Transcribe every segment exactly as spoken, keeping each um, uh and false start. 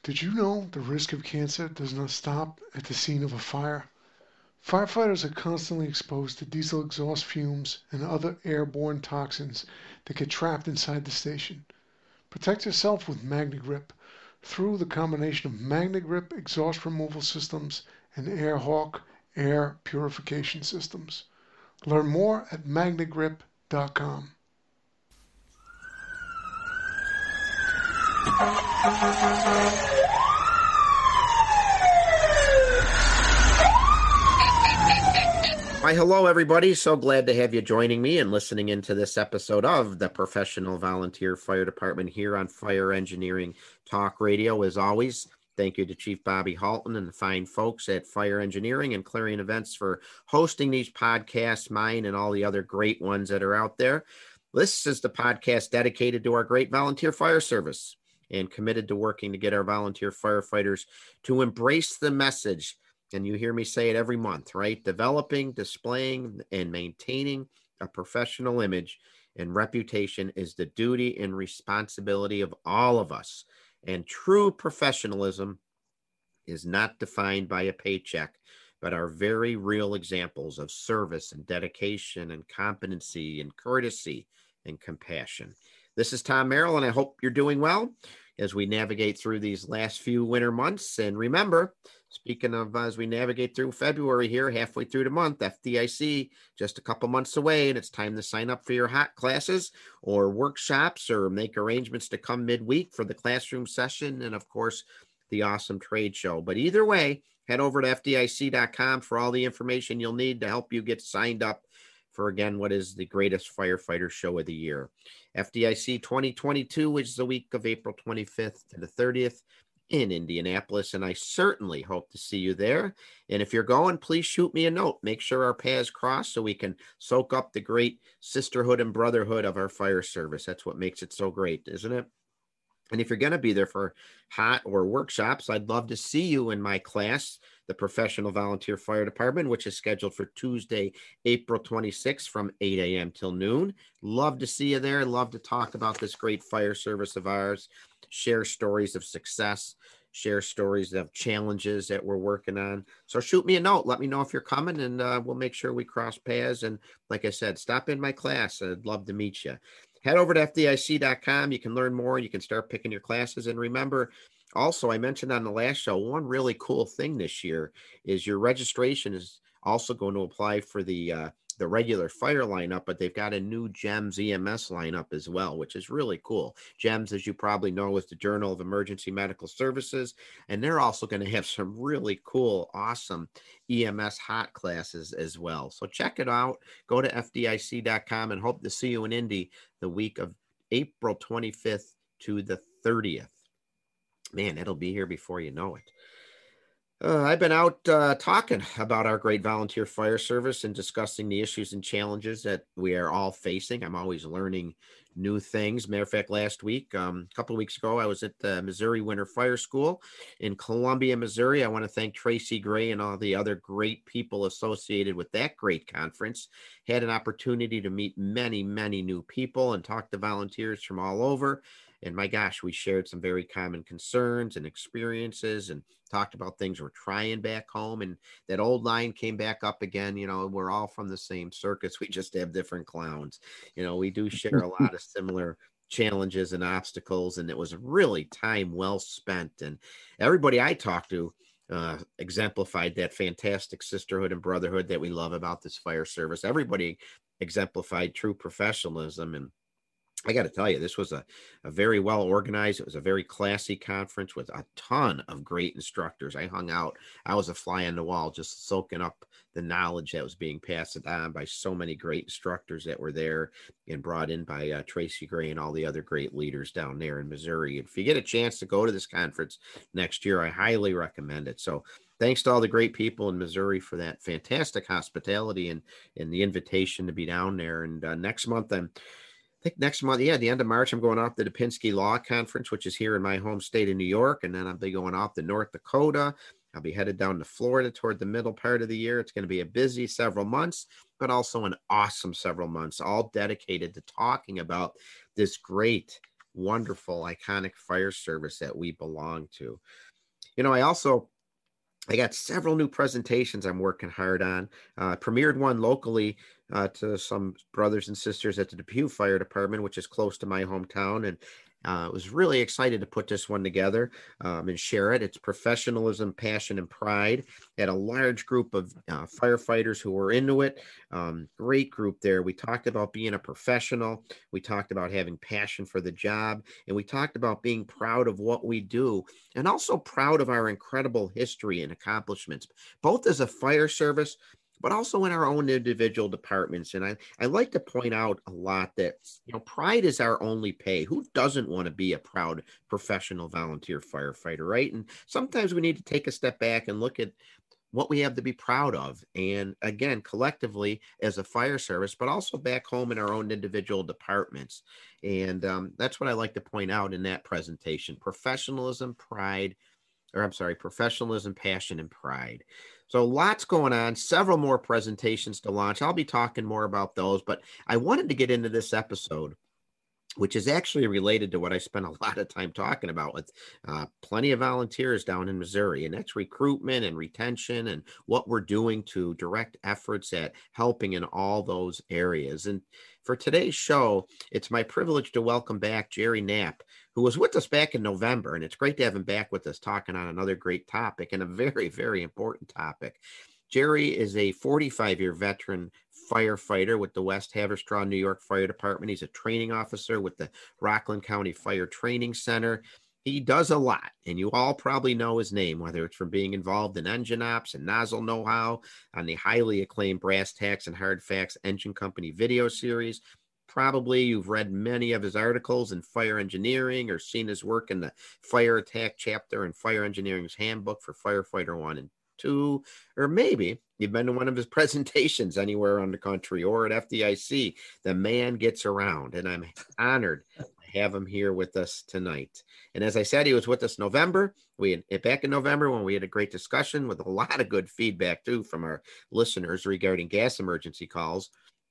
Did you know the risk of cancer does not stop at the scene of a fire? Firefighters are constantly exposed to diesel exhaust fumes and other airborne toxins that get trapped inside the station. Protect yourself with MagnaGrip through the combination of MagnaGrip exhaust removal systems and AirHawk air purification systems. Learn more at magnagrip dot com. Why, hello, everybody. So glad to have you joining me and listening into this episode of the Professional Volunteer Fire Department here on Fire Engineering Talk Radio. As always, thank you to Chief Bobby Halton and the fine folks at Fire Engineering and Clarion Events for hosting these podcasts, mine and all the other great ones that are out there. This is the podcast dedicated to our great volunteer fire service and committed to working to get our volunteer firefighters to embrace the message. And you hear me say it every month, right? Developing, displaying, and maintaining a professional image and reputation is the duty and responsibility of all of us. And true professionalism is not defined by a paycheck, but are very real examples of service and dedication and competency and courtesy and compassion. This is Tom Merrill, and I hope you're doing well as we navigate through these last few winter months. And remember, speaking of uh, as we navigate through February here, halfway through the month, F D I C just a couple months away, and it's time to sign up for your hot classes or workshops or make arrangements to come midweek for the classroom session and, of course, the awesome trade show. But either way, head over to F D I C dot com for all the information you'll need to help you get signed up for, again, what is the greatest firefighter show of the year. F D I C twenty twenty-two, which is the week of April twenty-fifth to the thirtieth in Indianapolis, and I certainly hope to see you there. And if you're going, please shoot me a note. Make sure our paths cross so we can soak up the great sisterhood and brotherhood of our fire service. That's what makes it so great, isn't it? And if you're going to be there for hot or workshops, I'd love to see you in my class, the Professional Volunteer Fire Department, which is scheduled for Tuesday, April twenty-sixth from eight a.m. till noon. Love to see you there. Love to talk about this great fire service of ours, share stories of success, share stories of challenges that we're working on. So shoot me a note. Let me know if you're coming, and uh, we'll make sure we cross paths. And like I said, stop in my class. I'd love to meet you. Head over to F D I C dot com. You can learn more. You can start picking your classes. And remember, also, I mentioned on the last show, one really cool thing this year is your registration is also going to apply for the uh, the regular fire lineup, but they've got a new GEMS E M S lineup as well, which is really cool. GEMS, as you probably know, is the Journal of Emergency Medical Services, and they're also going to have some really cool, awesome E M S hot classes as well. So check it out. Go to F D I C dot com and hope to see you in Indy the week of April twenty-fifth to the thirtieth. Man, it'll be here before you know it. Uh, I've been out uh, talking about our great volunteer fire service and discussing the issues and challenges that we are all facing. I'm always learning new things. Matter of fact, last week, um, a couple of weeks ago, I was at the Missouri Winter Fire School in Columbia, Missouri. I want to thank Tracy Gray and all the other great people associated with that great conference. Had an opportunity to meet many, many new people and talk to volunteers from all over. And my gosh, we shared some very common concerns and experiences and talked about things we're trying back home. And that old line came back up again. You know, we're all from the same circus. We just have different clowns. You know, we do share a lot of similar challenges and obstacles. And it was really time well spent. And everybody I talked to uh, exemplified that fantastic sisterhood and brotherhood that we love about this fire service. Everybody exemplified true professionalism. And I got to tell you, this was a, a very well organized. It was a very classy conference with a ton of great instructors. I hung out. I was a fly on the wall, just soaking up the knowledge that was being passed on by so many great instructors that were there and brought in by uh, Tracy Gray and all the other great leaders down there in Missouri. If you get a chance to go to this conference next year, I highly recommend it. So thanks to all the great people in Missouri for that fantastic hospitality and, and the invitation to be down there. And uh, next month, I'm I think next month, yeah, the end of March, I'm going off to the Penske Law Conference, which is here in my home state of New York. And then I'll be going off to North Dakota. I'll be headed down to Florida toward the middle part of the year. It's going to be a busy several months, but also an awesome several months, all dedicated to talking about this great wonderful, iconic fire service that we belong to. You know, I also I got several new presentations I'm working hard on. Uh, premiered one locally uh, to some brothers and sisters at the Depew Fire Department, which is close to my hometown, and uh, was really excited to put this one together um, and share it. It's professionalism, passion, and pride. Had a large group of uh, firefighters who were into it. Um, great group there. We talked about being a professional. We talked about having passion for the job, and we talked about being proud of what we do, and also proud of our incredible history and accomplishments, both as a fire service, but also in our own individual departments. And I, I like to point out a lot that, you know, pride is our only pay. Who doesn't want to be a proud professional volunteer firefighter, right? And sometimes we need to take a step back and look at what we have to be proud of. And again, collectively as a fire service, but also back home in our own individual departments. And um, that's what I like to point out in that presentation: professionalism, pride, or I'm sorry, professionalism, passion, and pride. So lots going on, several more presentations to launch. I'll be talking more about those, but I wanted to get into this episode, which is actually related to what I spent a lot of time talking about with uh, plenty of volunteers down in Missouri, and that's recruitment and retention and what we're doing to direct efforts at helping in all those areas. And for today's show, it's my privilege to welcome back Jerry Knapp, who was with us back in November, and it's great to have him back with us talking on another great topic and a very, very important topic. Jerry is a forty-five-year veteran firefighter with the West Haverstraw, New York Fire Department. He's a training officer with the Rockland County Fire Training Center. He does a lot, and you all probably know his name, whether it's from being involved in engine ops and nozzle know-how on the highly acclaimed Brass Tacks and Hard Facts Engine Company video series. Probably you've read many of his articles in Fire Engineering or seen his work in the Fire Attack chapter in Fire Engineering's Handbook for Firefighter one and two, or maybe you've been to one of his presentations anywhere around the country or at F D I C. The man gets around, and I'm honored to have him here with us tonight. And as I said, he was with us November. We had back in November when we had a great discussion with a lot of good feedback too from our listeners regarding gas emergency calls.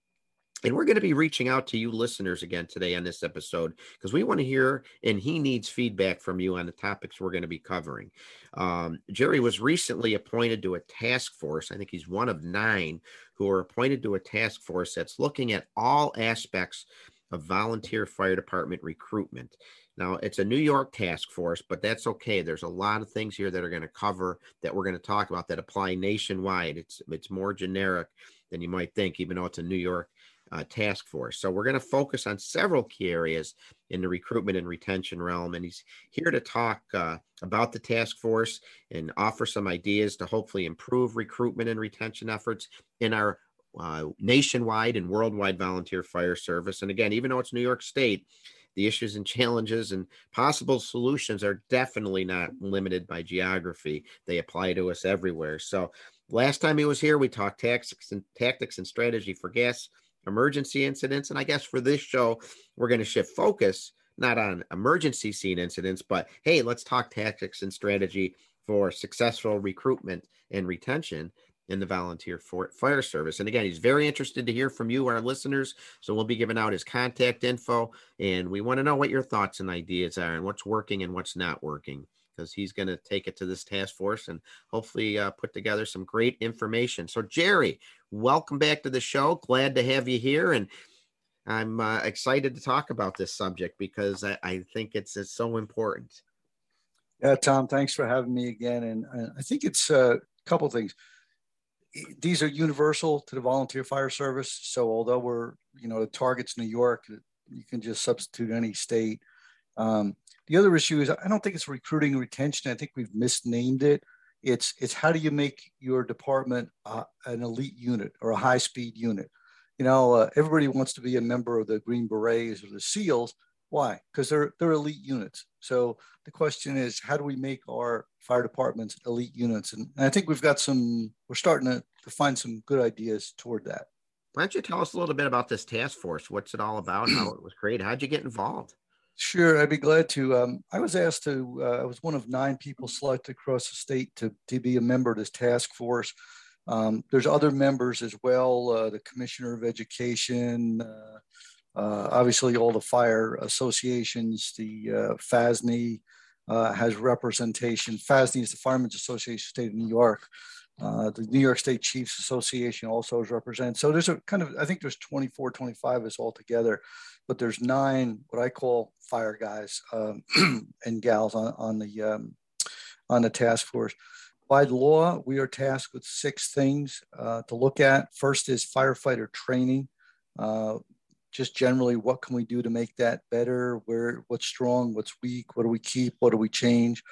And we're going to be reaching out to you listeners again today on this episode because we want to hear, and he needs feedback from you on the topics we're going to be covering. Um, Jerry was recently appointed to a task force. I think he's one of nine who are appointed to a task force that's looking at all aspects of volunteer fire department recruitment. Now, it's a New York task force, but that's okay. There's a lot of things here that are going to cover that we're going to talk about that apply nationwide. It's, it's more generic than you might think, even though it's a New York Uh, task force. So we're going to focus on several key areas in the recruitment and retention realm. And he's here to talk uh, about the task force and offer some ideas to hopefully improve recruitment and retention efforts in our uh, nationwide and worldwide volunteer fire service. And again, even though it's New York State, the issues and challenges and possible solutions are definitely not limited by geography. They apply to us everywhere. So last time he was here, we talked tactics and tactics and strategy for gas emergency incidents. And I guess for this show, we're going to shift focus not on emergency scene incidents, but hey, let's talk tactics and strategy for successful recruitment and retention in the volunteer fire service. And again, he's very interested to hear from you, our listeners. So we'll be giving out his contact info, and we want to know what your thoughts and ideas are and what's working and what's not working, because he's going to take it to this task force and hopefully uh, put together some great information. So Jerry, welcome back to the show. Glad to have you here. And I'm uh, excited to talk about this subject because I, I think it's, it's so important. Yeah, Tom, thanks for having me again. And, and I think it's a couple of things. These are universal to the volunteer fire service. So although we're, you know, the target's New York, you can just substitute any state. Um, the other issue is I don't think it's recruiting and retention. I think we've misnamed it. It's it's how do you make your department uh, an elite unit or a high speed unit? You know, uh, everybody wants to be a member of the Green Berets or the SEALs. Why? Because they're they're elite units. So the question is, how do we make our fire departments elite units? And, and I think we've got some. We're starting to, to find some good ideas toward that. Why don't you tell us a little bit about this task force? What's it all about? How it was created? How'd you get involved? Sure, I'd be glad to. Um, I was asked to, uh, I was one of nine people selected across the state to, to be a member of this task force. Um, there's other members as well, uh, the Commissioner of Education, uh, Uh, obviously, all the fire associations, the uh, F A S N Y uh, has representation. F A S N Y is the Firemen's Association of the State of New York. Uh, the New York State Chiefs Association also is represented. So there's a kind of, I think there's twenty-four, twenty-five of us all together, but there's nine, what I call fire guys um, and gals on, on the um, on the task force. By law, we are tasked with six things uh, to look at. First is firefighter training. Uh, just generally, what can we do to make that better? Where, what's strong, what's weak, what do we keep, what do we change?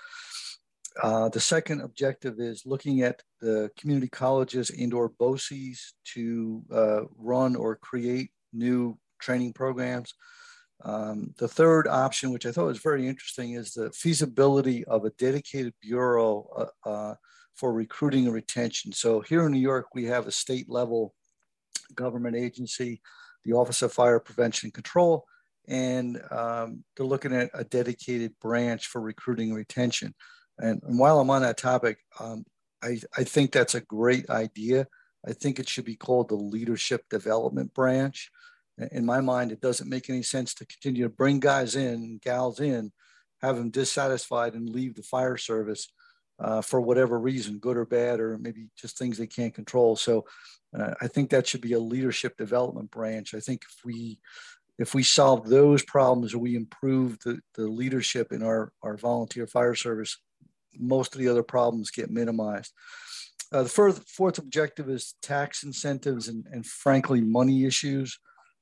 Uh, the second objective is looking at the community colleges and or B O C Es to uh, run or create new training programs. Um, the third option, which I thought was very interesting, is the feasibility of a dedicated bureau uh, uh, for recruiting and retention. So here in New York, we have a state level government agency, the Office of Fire Prevention and Control, and um, they're looking at a dedicated branch for recruiting and retention. And, and while I'm on that topic, um, I, I think that's a great idea. I think it should be called the Leadership Development Branch. In my mind, it doesn't make any sense to continue to bring guys in, gals in, have them dissatisfied and leave the fire service uh, for whatever reason, good or bad, or maybe just things they can't control. So uh, I think that should be a leadership development branch. I think if we if we solve those problems or we improve the, the leadership in our, our volunteer fire service, most of the other problems get minimized. Uh, the fourth, fourth objective is tax incentives and, and frankly, money issues.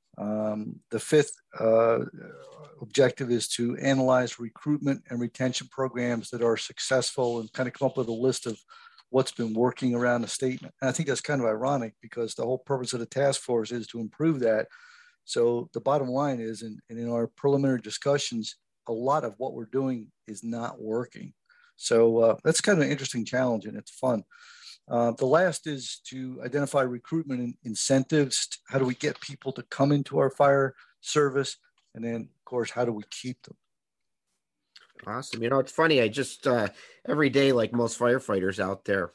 Um, the fifth uh, objective is to analyze recruitment and retention programs that are successful and kind of come up with a list of what's been working around the state. And I think that's kind of ironic because the whole purpose of the task force is to improve that. So the bottom line is, and in, in our preliminary discussions, a lot of what we're doing is not working. So uh, that's kind of an interesting challenge and it's fun. Uh, the last is to identify recruitment and incentives. How do we get people to come into our fire service? And then, of course, how do we keep them? Awesome. You know, it's funny. I just, uh, every day, like most firefighters out there,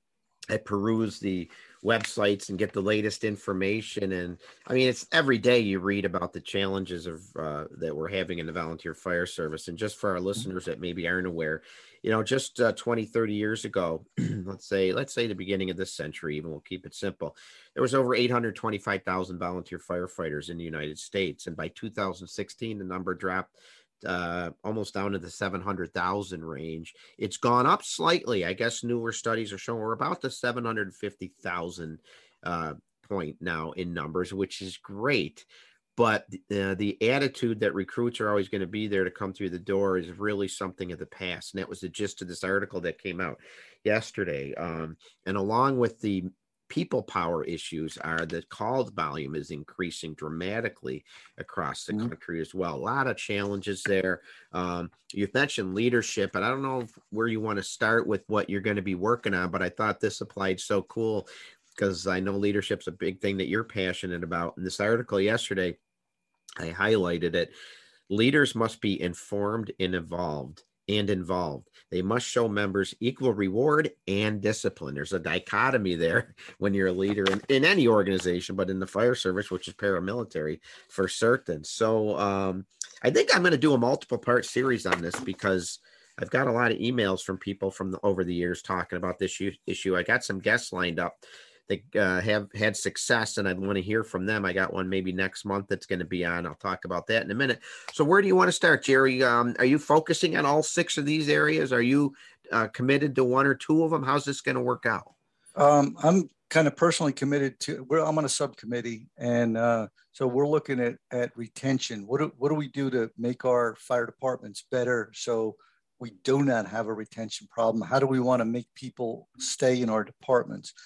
I peruse the websites and get the latest information. And I mean, it's every day you read about the challenges of uh, that we're having in the volunteer fire service. And just for our listeners that maybe aren't aware, you know, just uh, twenty, thirty years ago, let's say, let's say the beginning of this century, even we'll keep it simple. There was over eight hundred twenty-five thousand volunteer firefighters in the United States. And by two thousand sixteen, the number dropped uh, almost down to the seven hundred thousand range. It's gone up slightly. I guess newer studies are showing we're about the seven hundred fifty thousand uh, point now in numbers, which is great. But uh, the attitude that recruits are always going to be there to come through the door is really something of the past. And that was the gist of this article that came out yesterday. Um, and along with the people power issues are the call volume is increasing dramatically across the mm-hmm. country as well. A lot of challenges there. Um, you've mentioned leadership, and I don't know where you want to start with what you're going to be working on, but I thought this applied so cool because I know leadership's a big thing that you're passionate about. In this article yesterday, I highlighted it. Leaders must be informed and involved and involved. They must show members equal reward and discipline. There's a dichotomy there when you're a leader in, in any organization, but in the fire service, which is paramilitary for certain. So um, I think I'm going to do a multiple part series on this because I've got a lot of emails from people from the, over the years talking about this issue. I got some guests lined up that uh, have had success, and I'd want to hear from them. I got one maybe next month that's going to be on. I'll talk about that in a minute. So where do you want to start, Jerry? Um, are you focusing on all six of these areas? Are you uh, committed to one or two of them? How's this going to work out? Um, I'm kind of personally committed to, we're, I'm on a subcommittee, and uh, so we're looking at, at retention. What do, what do we do to make our fire departments better so we do not have a retention problem? How do we want to make people stay in our departments?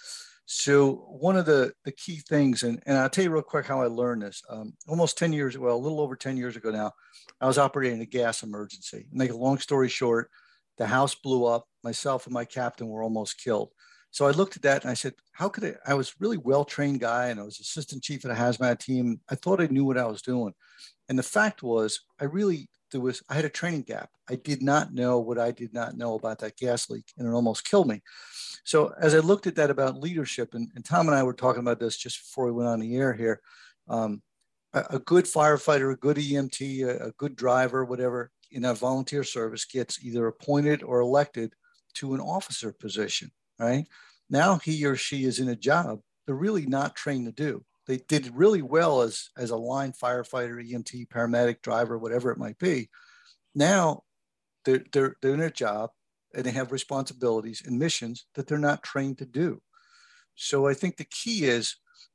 So one of the, the key things, and, and I'll tell you real quick how I learned this. Um, almost ten years, well, a little over ten years ago now, I was operating a gas emergency. Make a long story short, the house blew up. Myself and my captain were almost killed. So I looked at that and I said, how could I, I was a really well-trained guy and I was assistant chief of the hazmat team. I thought I knew what I was doing. And the fact was, I really, there was, I had a training gap. I did not know what I did not know about that gas leak, and it almost killed me. So as I looked at that about leadership, and, and Tom and I were talking about this just before we went on the air here, um, a, a good firefighter, a good E M T, a, a good driver, whatever, in a volunteer service gets either appointed or elected to an officer position, right? Now he or she is in a job they're really not trained to do. They did really well as, as a line firefighter, E M T, paramedic, driver, whatever it might be. Now they're, they're, they're in a job and they have responsibilities and missions that they're not trained to do. So I think the key is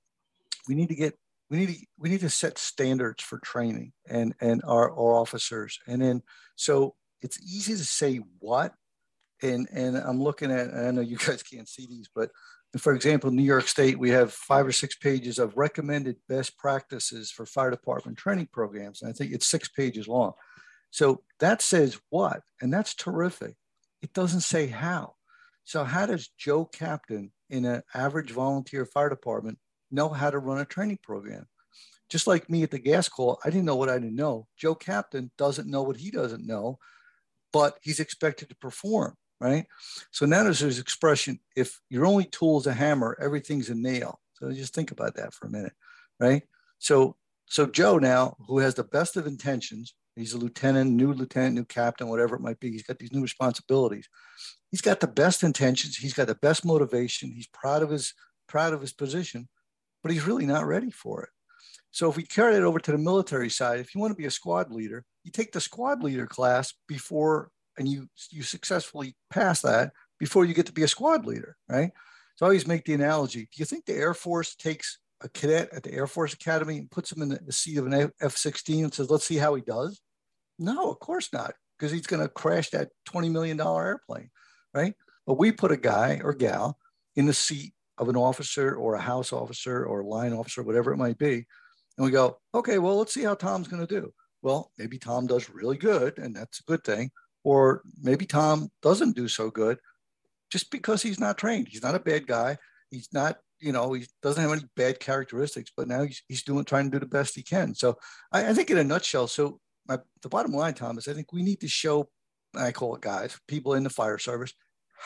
we need to get, we need to, we need to set standards for training and, and our, our officers. And then, so it's easy to say what, and, and I'm looking at, I know you guys can't see these, but for example, New York State, we have five or six pages of recommended best practices for fire department training programs. And I think it's six pages long. So that says what, and that's terrific. It doesn't say how. So how does Joe Captain in an average volunteer fire department know how to run a training program? Just like me at the gas call, I didn't know what I didn't know. Joe Captain doesn't know what he doesn't know, but he's expected to perform. Right? So now there's this expression, if your only tool is a hammer, everything's a nail. So just think about that for a minute, right? So, so Joe now, who has the best of intentions, he's a lieutenant, new lieutenant, new captain, whatever it might be. He's got these new responsibilities. He's got the best intentions. He's got the best motivation. He's proud of his, proud of his position, but he's really not ready for it. So if we carry it over to the military side, if you want to be a squad leader, you take the squad leader class before and you you successfully pass that before you get to be a squad leader, right? So I always make the analogy. Do you think the Air Force takes a cadet at the Air Force Academy and puts him in the seat of an F sixteen and says, let's see how he does? No, of course not, because he's going to crash that twenty million dollars airplane, right? But we put a guy or gal in the seat of an officer or a house officer or a line officer, whatever it might be. And we go, okay, well, let's see how Tom's going to do. Well, maybe Tom does really good, and that's a good thing. Or maybe Tom doesn't do so good just because he's not trained. He's not a bad guy. He's not, you know, he doesn't have any bad characteristics, but now he's, he's doing, trying to do the best he can. So I, I think in a nutshell, so my, the bottom line, Tom, is I think we need to show, I call it guys, people in the fire service,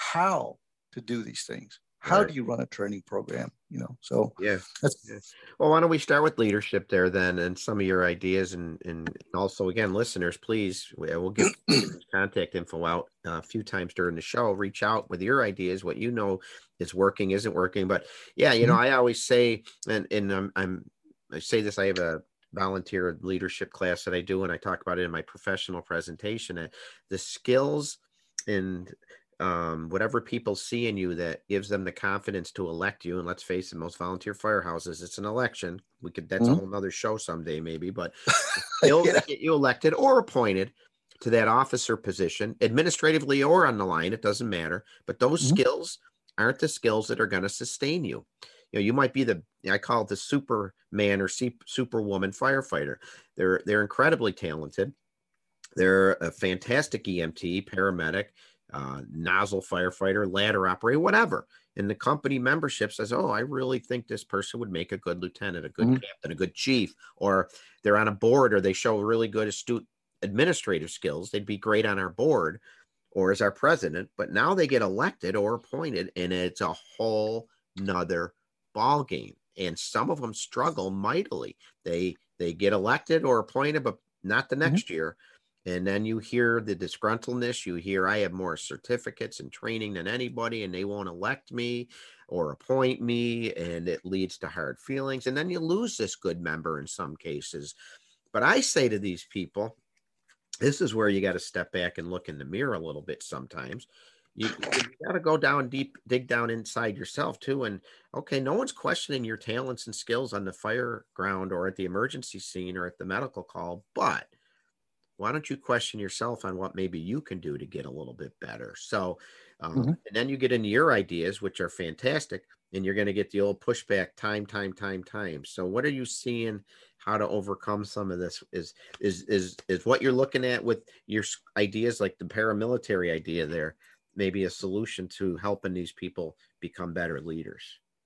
how to do these things. How right. do you run a training program? You know, so yeah. That's, yeah. Well, why don't we start with leadership there then, and some of your ideas, and and also again, listeners, please, we'll give contact info out a few times during the show. Reach out with your ideas, what you know is working, isn't working. But yeah, you mm-hmm. know, I always say, and and I'm, I'm I say this, I have a volunteer leadership class that I do, and I talk about it in my professional presentation. Uh, the skills and um, whatever people see in you that gives them the confidence to elect you. And let's face it, most volunteer firehouses, it's an election. We could, that's mm-hmm. a whole nother show someday, maybe, but they'll yeah. get you elected or appointed to that officer position, administratively or on the line. It doesn't matter, but those mm-hmm. skills aren't the skills that are going to sustain you. You know, you might be the, I call it the Superman or Superwoman firefighter. They're, they're incredibly talented. They're a fantastic E M T, paramedic, uh, nozzle firefighter, ladder operator, whatever. And the company membership says, oh, I really think this person would make a good lieutenant, a good mm-hmm. captain, a good chief, or they're on a board, or they show really good astute administrative skills. They'd be great on our board or as our president, but now they get elected or appointed, and it's a whole nother ball game. And some of them struggle mightily. They, they get elected or appointed, but not the next mm-hmm. year. And then you hear the disgruntledness. You hear, I have more certificates and training than anybody, and they won't elect me or appoint me, and it leads to hard feelings. And then you lose this good member in some cases. But I say to these people, this is where you got to step back and look in the mirror a little bit sometimes. You, you got to go down deep, dig down inside yourself too. And okay, no one's questioning your talents and skills on the fire ground or at the emergency scene or at the medical call, but why don't you question yourself on what maybe you can do to get a little bit better? So, um, mm-hmm. and then you get into your ideas, which are fantastic, and you're going to get the old pushback time, time, time, time. So what are you seeing how to overcome some of this? Is, is, is, is what you're looking at with your ideas, like the paramilitary idea there, maybe a solution to helping these people become better leaders?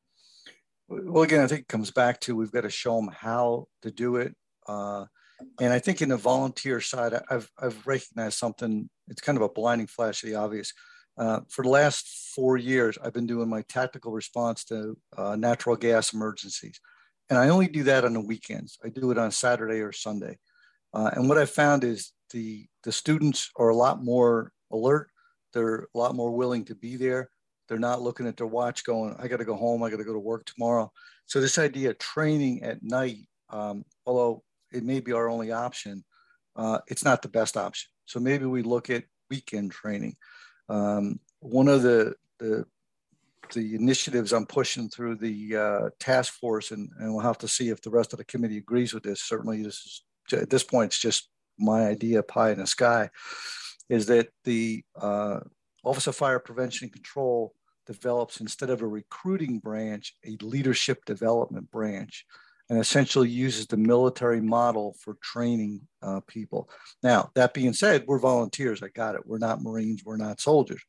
Well, again, I think it comes back to, we've got to show them how to do it. Uh, And I think in the volunteer side, I've, I've recognized something. It's kind of a blinding flash of the obvious. Uh, for the last four years, I've been doing my tactical response to uh, natural gas emergencies. and I only do that on the weekends. I do it on Saturday or Sunday. Uh, and what I found is the, the students are a lot more alert. They're a lot more willing to be there. They're not looking at their watch going, I got to go home. I got to go to work tomorrow. So this idea of training at night, um, although it may be our only option, uh, it's not the best option. So maybe we look at weekend training. Um, one of the, the, the initiatives I'm pushing through the uh, task force, and, and we'll have to see if the rest of the committee agrees with this. Certainly this is, at this point, it's just my idea, pie in the sky, is that the uh, Office of Fire Prevention and Control develops, instead of a recruiting branch, a leadership development branch, and essentially uses the military model for training uh, people. Now, that being said, we're volunteers. I got it. We're not Marines. We're not soldiers.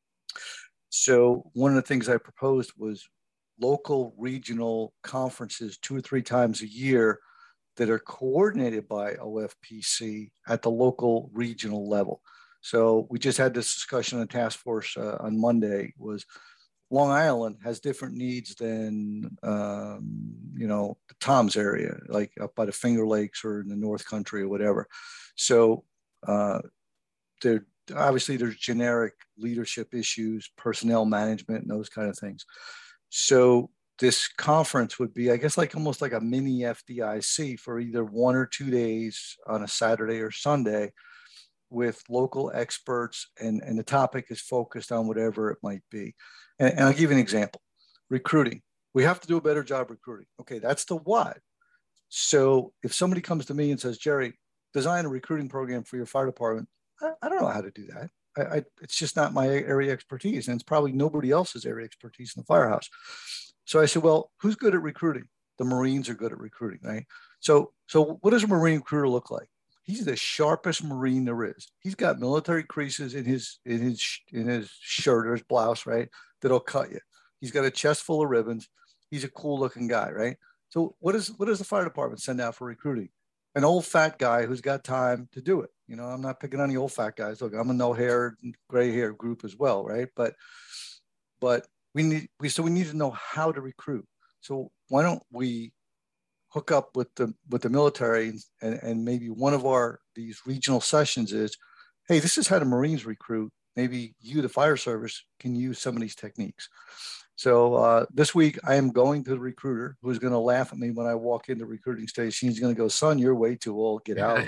So one of the things I proposed was local regional conferences two or three times a year that are coordinated by O F P C at the local regional level. So we just had this discussion on task force uh, on Monday. Was Long Island has different needs than, um, you know, the Tom's area, like up by the Finger Lakes or in the North Country or whatever. So uh, there, obviously there's generic leadership issues, personnel management, and those kind of things. So this conference would be, I guess, like almost like a mini F D I C for either one or two days on a Saturday or Sunday, with local experts, and, and the topic is focused on whatever it might be. And, and I'll give you an example. Recruiting. We have to do a better job recruiting. Okay, that's the what. So if somebody comes to me and says, Jerry, design a recruiting program for your fire department, I, I don't know how to do that. I, I, it's just not my area of expertise, and it's probably nobody else's area of expertise in the firehouse. So I said, well, who's good at recruiting? The Marines are good at recruiting, right? So, so what does a Marine recruiter look like? He's the sharpest Marine there is. He's got military creases in his in his in his shirt or his blouse, right? That'll cut you. He's got a chest full of ribbons. He's a cool looking guy, right? So what is what does the fire department send out for recruiting? An old fat guy who's got time to do it. You know, I'm not picking on the old fat guys. Look, I'm a no hair, gray hair group as well, right? But but we need we so we need to know how to recruit. So why don't we hook up with the with the military, and, and maybe one of our these regional sessions is, hey, this is how the Marines recruit. Maybe you, the fire service, can use some of these techniques. So uh, this week I am going to the recruiter, who's going to laugh at me when I walk into the recruiting station. He's going to go, son, you're way too old. Get out.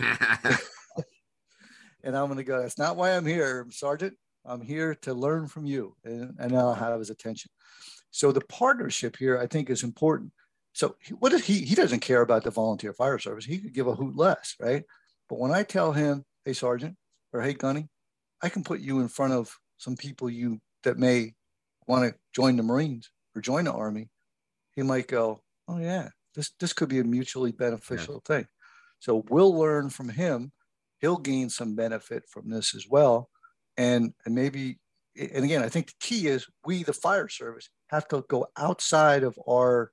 And I'm going to go, that's not why I'm here, Sergeant. I'm here to learn from you. And, and I'll have his attention. So the partnership here, I think, is important. So what if he, he doesn't care about the volunteer fire service. He could give a hoot less, right? But when I tell him, hey, Sergeant, or hey, Gunny, I can put you in front of some people you that may want to join the Marines or join the Army, he might go, oh yeah, this, this could be a mutually beneficial yeah. thing. So we'll learn from him. He'll gain some benefit from this as well. And, and maybe, and again, I think the key is we, the fire service, have to go outside of our,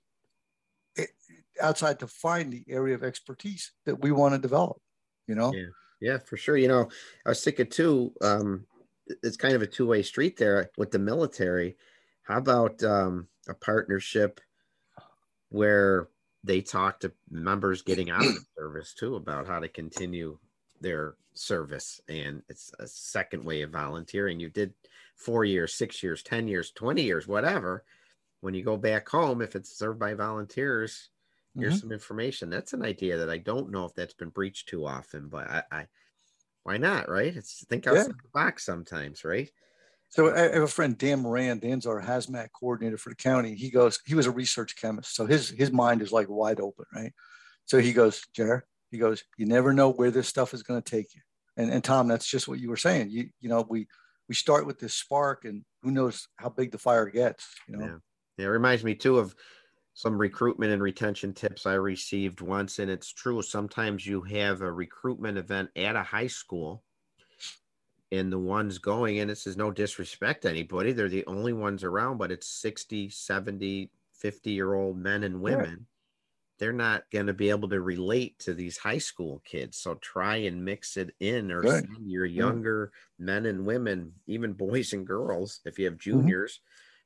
outside to find the area of expertise that we want to develop, you know? Yeah, yeah, for sure. You know, I was thinking too, um, it's kind of a two-way street there with the military. How about um, a partnership where they talk to members getting out of the service too about how to continue their service? And it's a second way of volunteering. You did four years, six years, ten years, twenty years, whatever. When you go back home, if it's served by volunteers, here's mm-hmm. some information. That's an idea that I don't know if that's been breached too often, but I, I why not, right? It's think outside yeah. the box sometimes, right? So I have a friend, Dan Moran. Dan's our hazmat coordinator for the county. He goes, he was a research chemist. So his, his mind is like wide open, right? So he goes, Jared, he goes, you never know where this stuff is going to take you. And, and Tom, that's just what you were saying. You, you know, we, we start with this spark, and who knows how big the fire gets, you know? Yeah. Yeah, it reminds me too of some recruitment and retention tips I received once. And it's true. Sometimes you have a recruitment event at a high school, and the ones going, and this is no disrespect to anybody, they're the only ones around, but it's sixty, seventy, fifty year old men and women. Yeah. They're not going to be able to relate to these high school kids. So try and mix it in, or Good. send your younger mm-hmm. men and women, even boys and girls, if you have juniors,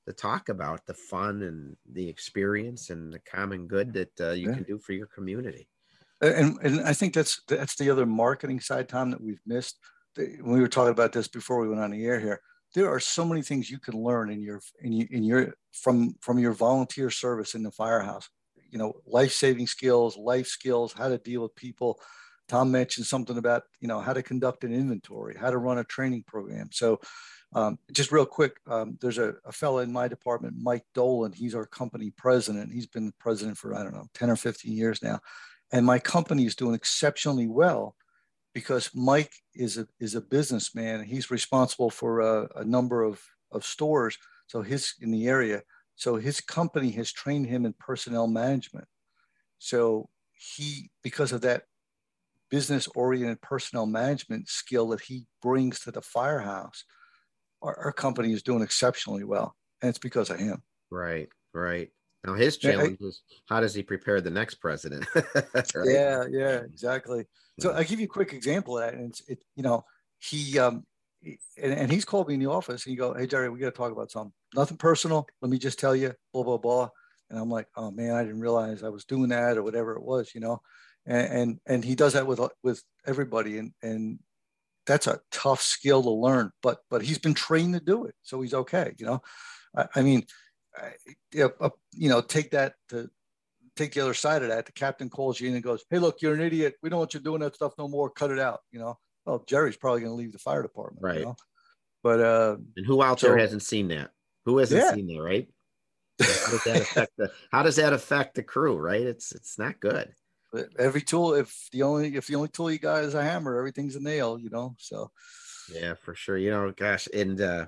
to talk about the fun and the experience and the common good that uh, you Yeah. can do for your community. And, and I think that's that's the other marketing side, Tom, that we've missed. When we were talking about this before we went on the air here, there are so many things you can learn in your in your, in your from from your volunteer service in the firehouse. You know, life-saving skills, life skills, how to deal with people. Tom mentioned something about, you know, how to conduct an inventory, how to run a training program. So um, just real quick, um, there's a, a fellow in my department, Mike Dolan. He's our company president. He's been the president for, I don't know, ten or fifteen years now. And my company is doing exceptionally well because Mike is a, is a businessman. He's responsible for a, a number of, of stores. So his in the area. So his company has trained him in personnel management. So he, because of that business-oriented personnel management skill that he brings to the firehouse, our, our company is doing exceptionally well. And it's because of him. Right, right. Now his challenge is, how does he prepare the next president? Right? Yeah, yeah, exactly. So I'll give you a quick example of that. And it's, it, you know, he, um, and, and he's called me in the office and he go, "Hey, Jerry, we got to talk about something. Nothing personal. Let me just tell you, blah, blah, blah." And I'm like, "Oh man, I didn't realize I was doing that," or whatever it was, you know? And, and, and he does that with, with everybody. And, and that's a tough skill to learn, but, but he's been trained to do it. So he's okay. You know, I, I mean, I, you know, take that to take the other side of that. The captain calls you in and goes, "Hey, look, you're an idiot. We don't want you doing that stuff no more. Cut it out." You know, well, Jerry's probably going to leave the fire department, right? You know? But uh, and who out so, there hasn't seen that? Who hasn't yeah. seen that, right? How does that affect the? How does that affect the crew? Right? It's it's not good. Every tool, if the only if the only tool you got is a hammer, everything's a nail. You know, so yeah, for sure. You know, gosh, and uh,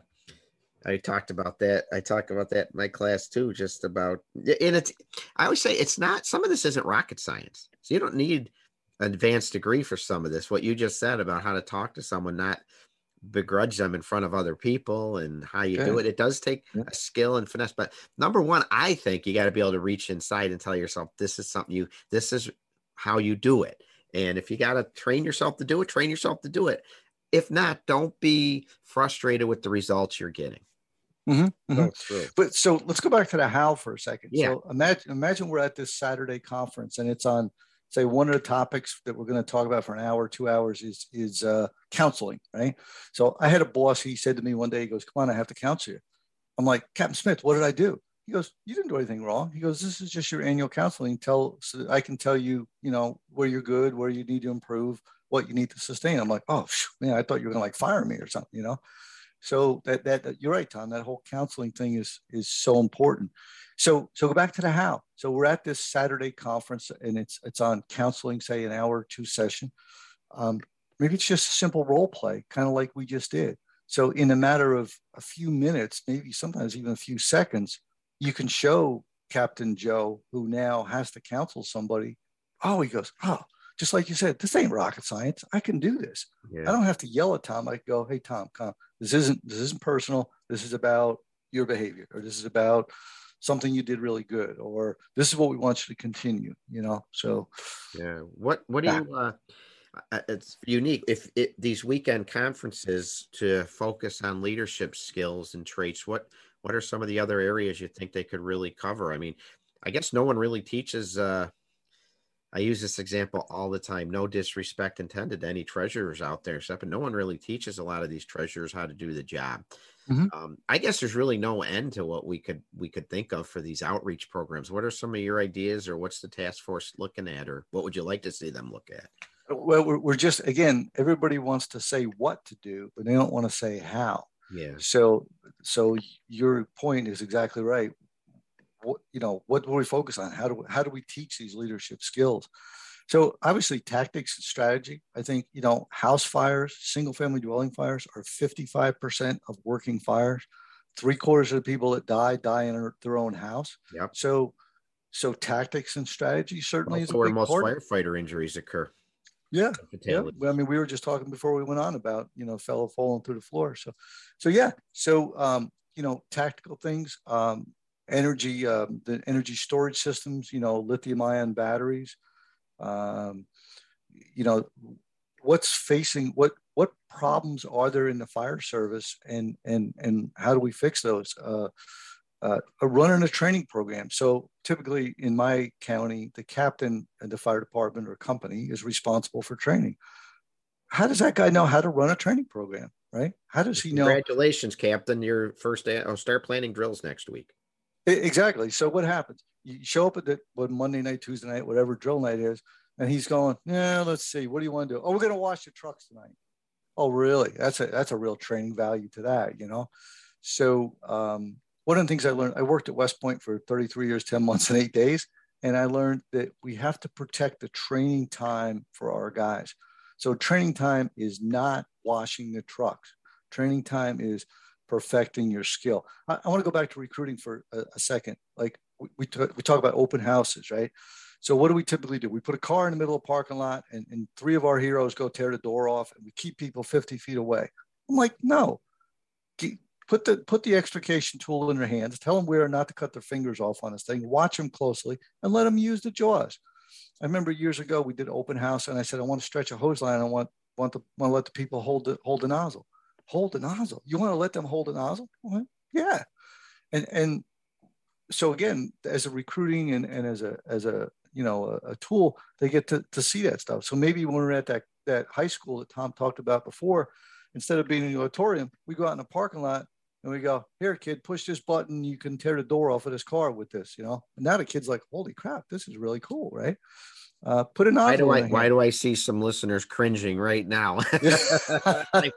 I talked about that. I talk about that in my class too, just about, and it's, I always say it's not, some of this isn't rocket science. So you don't need an advanced degree for some of this. What you just said about how to talk to someone, not begrudge them in front of other people and how you yeah. do it. It does take yeah. a skill and finesse, but number one, I think you got to be able to reach inside and tell yourself, this is something you, this is how you do it. And if you got to train yourself to do it, train yourself to do it. If not, don't be frustrated with the results you're getting. Mm-hmm, mm-hmm. But so let's go back to the how for a second. Yeah. So imagine, imagine we're at this Saturday conference and it's on, say, one of the topics that we're going to talk about for an hour, two hours is, is uh, counseling, right? So I had a boss, he said to me one day, he goes, "Come on, I have to counsel you." I'm like, "Captain Smith, what did I do?" He goes, "You didn't do anything wrong." He goes, "This is just your annual counseling. Tell, so I can tell you, you know, where you're good, where you need to improve, what you need to sustain." I'm like, "Oh, man, I thought you were going to like fire me or something, you know?" So that, that, that you're right, Tom, that whole counseling thing is, is so important. So, so go back to the how. So we're at this Saturday conference and it's, it's on counseling, say an hour or two session. Um, maybe it's just a simple role play, kind of like we just did. So in a matter of a few minutes, maybe sometimes even a few seconds, you can show Captain Joe, who now has to counsel somebody. Oh, he goes, "Oh, just like you said, this ain't rocket science. I can do this." Yeah. I don't have to yell at Tom. I can go, "Hey, Tom, come. This isn't, this isn't personal. This is about your behavior, or this is about something you did really good, or this is what we want you to continue," you know? So, yeah. What, what do yeah. you, uh, it's unique if it, these weekend conferences to focus on leadership skills and traits, what, what are some of the other areas you think they could really cover? I mean, I guess no one really teaches, uh, I use this example all the time. No disrespect intended to any treasurers out there, except no one really teaches a lot of these treasurers how to do the job. Mm-hmm. Um, I guess there's really no end to what we could we could think of for these outreach programs. What are some of your ideas, or what's the task force looking at, or what would you like to see them look at? Well, we're, we're just, again, everybody wants to say what to do, but they don't want to say how. Yeah. So, so your point is exactly right. What, you know, what do we focus on? How do we, how do we teach these leadership skills? So obviously tactics and strategy. I think, you know, house fires, single family dwelling fires are fifty-five percent of working fires. Three quarters of the people that die, die in their own house. Yep. So, so tactics and strategy certainly also is a where big most part. firefighter injuries occur. Yeah. Yeah. I mean, we were just talking before we went on about, you know, fellow falling through the floor. So, so yeah. So, um, you know, tactical things, um, energy, um, the energy storage systems, you know, lithium ion batteries, um, you know, what's facing, what, what problems are there in the fire service, and, and, and how do we fix those? Uh, uh, a running a training program. So typically in my county, the captain of the fire department or company is responsible for training. How does that guy know how to run a training program, right? How does he know? Congratulations, Captain. Your first day, I'll start planning drills next week. Exactly. So what happens? You show up at the what, Monday night, Tuesday night, whatever drill night is, and he's going, yeah, let's see. What do you want to do? Oh, we're going to wash the trucks tonight. Oh, really? That's a, that's a real training value to that, you know? So um, one of the things I learned, I worked at West Point for thirty-three years, ten months and eight days. And I learned that we have to protect the training time for our guys. So training time is not washing the trucks. Training time is perfecting your skill. I, I want to go back to recruiting for a, a second. Like we, we, t- we talk about open houses, right? So what do we typically do? We put a car in the middle of the parking lot and, and three of our heroes go tear the door off and we keep people fifty feet away. I'm like, no, put the, put the extrication tool in their hands, tell them where not to cut their fingers off on this thing, watch them closely and let them use the jaws. I remember years ago, we did open house and I said, I want to stretch a hose line. I want, want, the, want to let the people hold the, hold the nozzle. Hold the nozzle. You want to let them hold the nozzle? Well, yeah. And, and so again, as a recruiting and, and as a, as a, you know, a, a tool, they get to, to see that stuff. So maybe when we're at that, that high school that Tom talked about before, instead of being in the auditorium, we go out in the parking lot and we go, here, kid, push this button. You can tear the door off of this car with this, you know? And now the kid's like, holy crap, this is really cool, right? Uh, put a nozzle. Why do I, why do I see some listeners cringing right now? Like,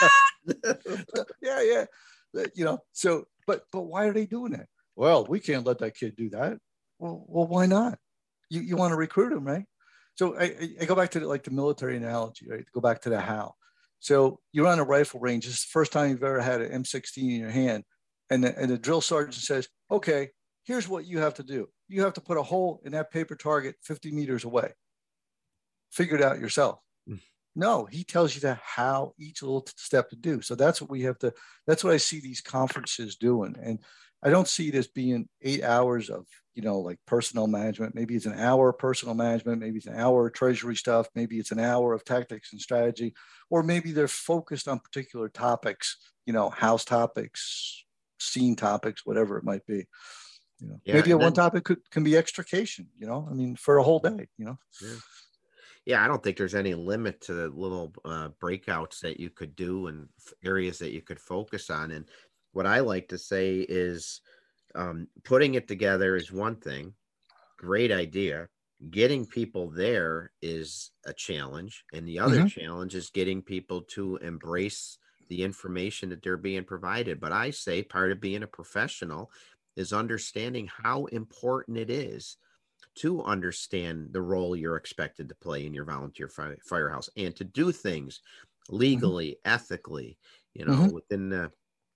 yeah, yeah. You know, so, but, but why are they doing that? Well, we can't let that kid do that. Well, well, why not? You, you want to recruit him, right? So I, I go back to the, like the military analogy, right? Go back to the how. So you're on a rifle range. It's the first time you've ever had an M sixteen in your hand. And the, and the drill sergeant says, okay, here's what you have to do. You have to put a hole in that paper target fifty meters away. Figure it out yourself. Mm. No, he tells you the how each little step to do. So that's what we have to, that's what I see these conferences doing. And I don't see it as being eight hours of, you know, like personnel management. Maybe it's an hour of personal management. Maybe it's an hour of treasury stuff. Maybe it's an hour of tactics and strategy, or maybe they're focused on particular topics, you know, house topics, scene topics, whatever it might be. You know, yeah, maybe then, one topic could, can be extrication, you know, I mean, for a whole day, you know? Yeah. Yeah, I don't think there's any limit to the little uh, breakouts that you could do and areas that you could focus on. And what I like to say is um, putting it together is one thing, great idea. Getting people there is a challenge. And the other mm-hmm. challenge is getting people to embrace the information that they're being provided. But I say part of being a professional is understanding how important it is to understand the role you're expected to play in your volunteer fire, firehouse and to do things legally, mm-hmm. ethically, you know, mm-hmm. within the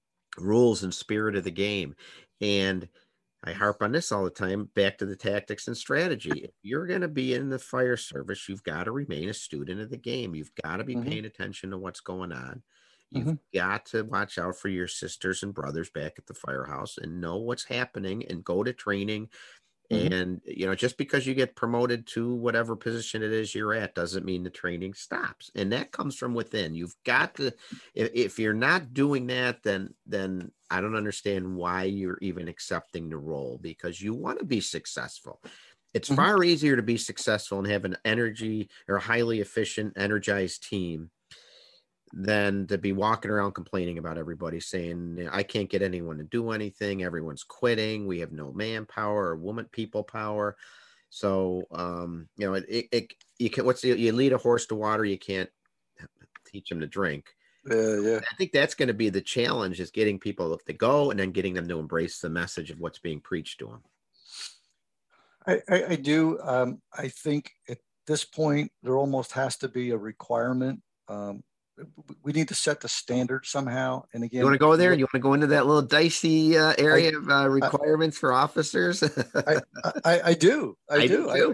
rules and spirit of the game. And I harp on this all the time, back to the tactics and strategy. If you're going to be in the fire service, you've got to remain a student of the game. You've got to be mm-hmm. paying attention to what's going on. You've mm-hmm. got to watch out for your sisters and brothers back at the firehouse and know what's happening and go to training. Mm-hmm. And, you know, just because you get promoted to whatever position it is you're at doesn't mean the training stops. And that comes from within. You've got to, if, if you're not doing that, then, then I don't understand why you're even accepting the role, because you want to be successful. It's mm-hmm. far easier to be successful and have an energy or a highly efficient, energized team than to be walking around complaining about everybody, saying, I can't get anyone to do anything. Everyone's quitting. We have no manpower or woman people power. So, um, you know, it, it, it you can, what's the, you lead a horse to water, you can't teach them to drink. Uh, yeah. I think that's going to be the challenge, is getting people to go and then getting them to embrace the message of what's being preached to them. I, I, I do. Um, I think at this point, there almost has to be a requirement. Um, we need to set the standard somehow. And again, you want to go there? You want to go into that little dicey uh, area I, of uh, requirements I, for officers? I, I, I do. I, I do. do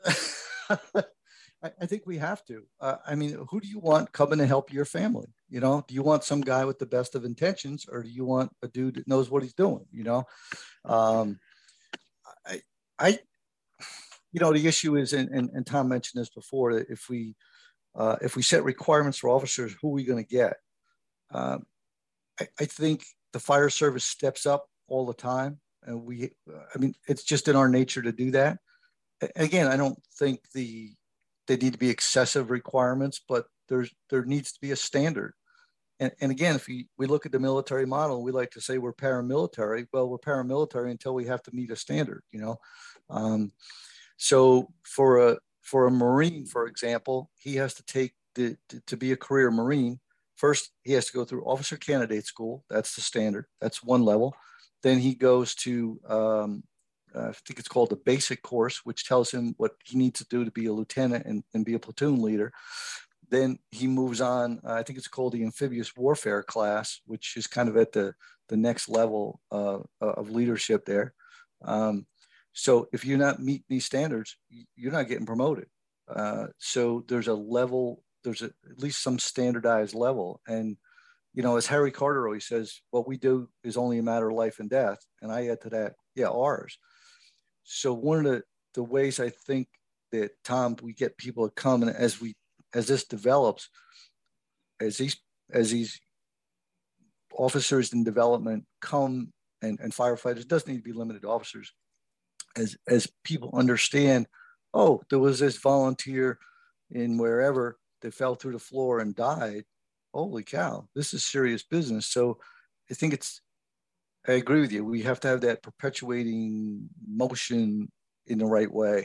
I, I think we have to. Uh, I mean, who do you want coming to help your family? You know, do you want some guy with the best of intentions, or do you want a dude that knows what he's doing? You know, um, I, I, you know, the issue is, and, and, and Tom mentioned this before, that if we, Uh, if we set requirements for officers, who are we going to get? Um, I, I think the fire service steps up all the time. And we, I mean, it's just in our nature to do that. Again, I don't think the they need to be excessive requirements, but there's there needs to be a standard. And, and again, if we, we look at the military model, we like to say we're paramilitary. Well, we're paramilitary until we have to meet a standard, you know. Um, so for a for a Marine, for example, he has to take the to, to be a career Marine. First, he has to go through officer candidate school. That's the standard. That's one level. Then he goes to um, uh, I think it's called the basic course, which tells him what he needs to do to be a lieutenant and, and be a platoon leader. Then he moves on. Uh, I think it's called the amphibious warfare class, which is kind of at the, the next level uh, of leadership there. Um, so if you're not meeting these standards, you're not getting promoted. Uh, so there's a level, there's a, at least some standardized level. And, you know, as Harry Carter always says, what we do is only a matter of life and death. And I add to that, yeah, ours. So one of the, the ways I think that, Tom, we get people to come, and as we as this develops, as these as these officers in development come and, and firefighters, it doesn't need to be limited to officers, as as people understand, oh, there was this volunteer in wherever that fell through the floor and died. Holy cow, this is serious business. So I think it's, I agree with you. We have to have that perpetuating motion in the right way.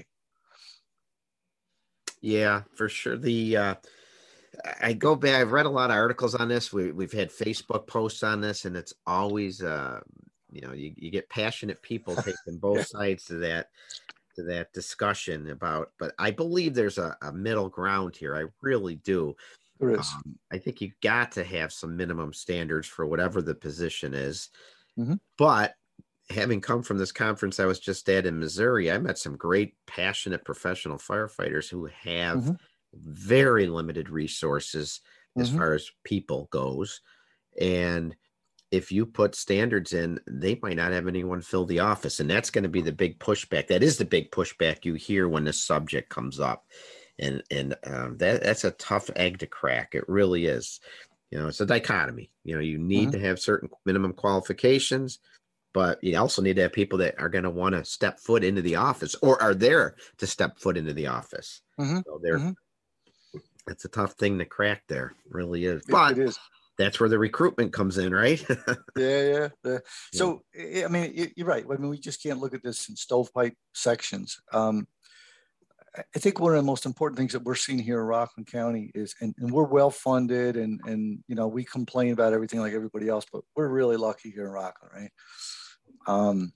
Yeah, for sure. The uh, I go back. I've read a lot of articles on this. We, we've had Facebook posts on this, and it's always, uh, you know, you, you get passionate people taking both yeah. sides to that to that discussion about. But I believe there's a, a middle ground here. I really do. There is. Um, I think you got to have some minimum standards for whatever the position is. Mm-hmm. But having come from this conference I was just at in Missouri, I met some great, passionate professional firefighters who have mm-hmm. very limited resources as mm-hmm. far as people goes. And if you put standards in, they might not have anyone fill the office. And that's going to be the big pushback. That is the big pushback you hear when this subject comes up. And and um, that that's a tough egg to crack. It really is. You know, it's a dichotomy. You know, you need mm-hmm. to have certain minimum qualifications, but you also need to have people that are going to want to step foot into the office or are there to step foot into the office. Mm-hmm. So they're, mm-hmm. it's a tough thing to crack there. It really is. It, but it is. That's where the recruitment comes in, right? yeah, yeah, yeah. So, I mean, you're right. I mean, we just can't look at this in stovepipe sections. Um, I think one of the most important things that we're seeing here in Rockland County is, and, and we're well funded, and and you know we complain about everything like everybody else, but we're really lucky here in Rockland, right? Um,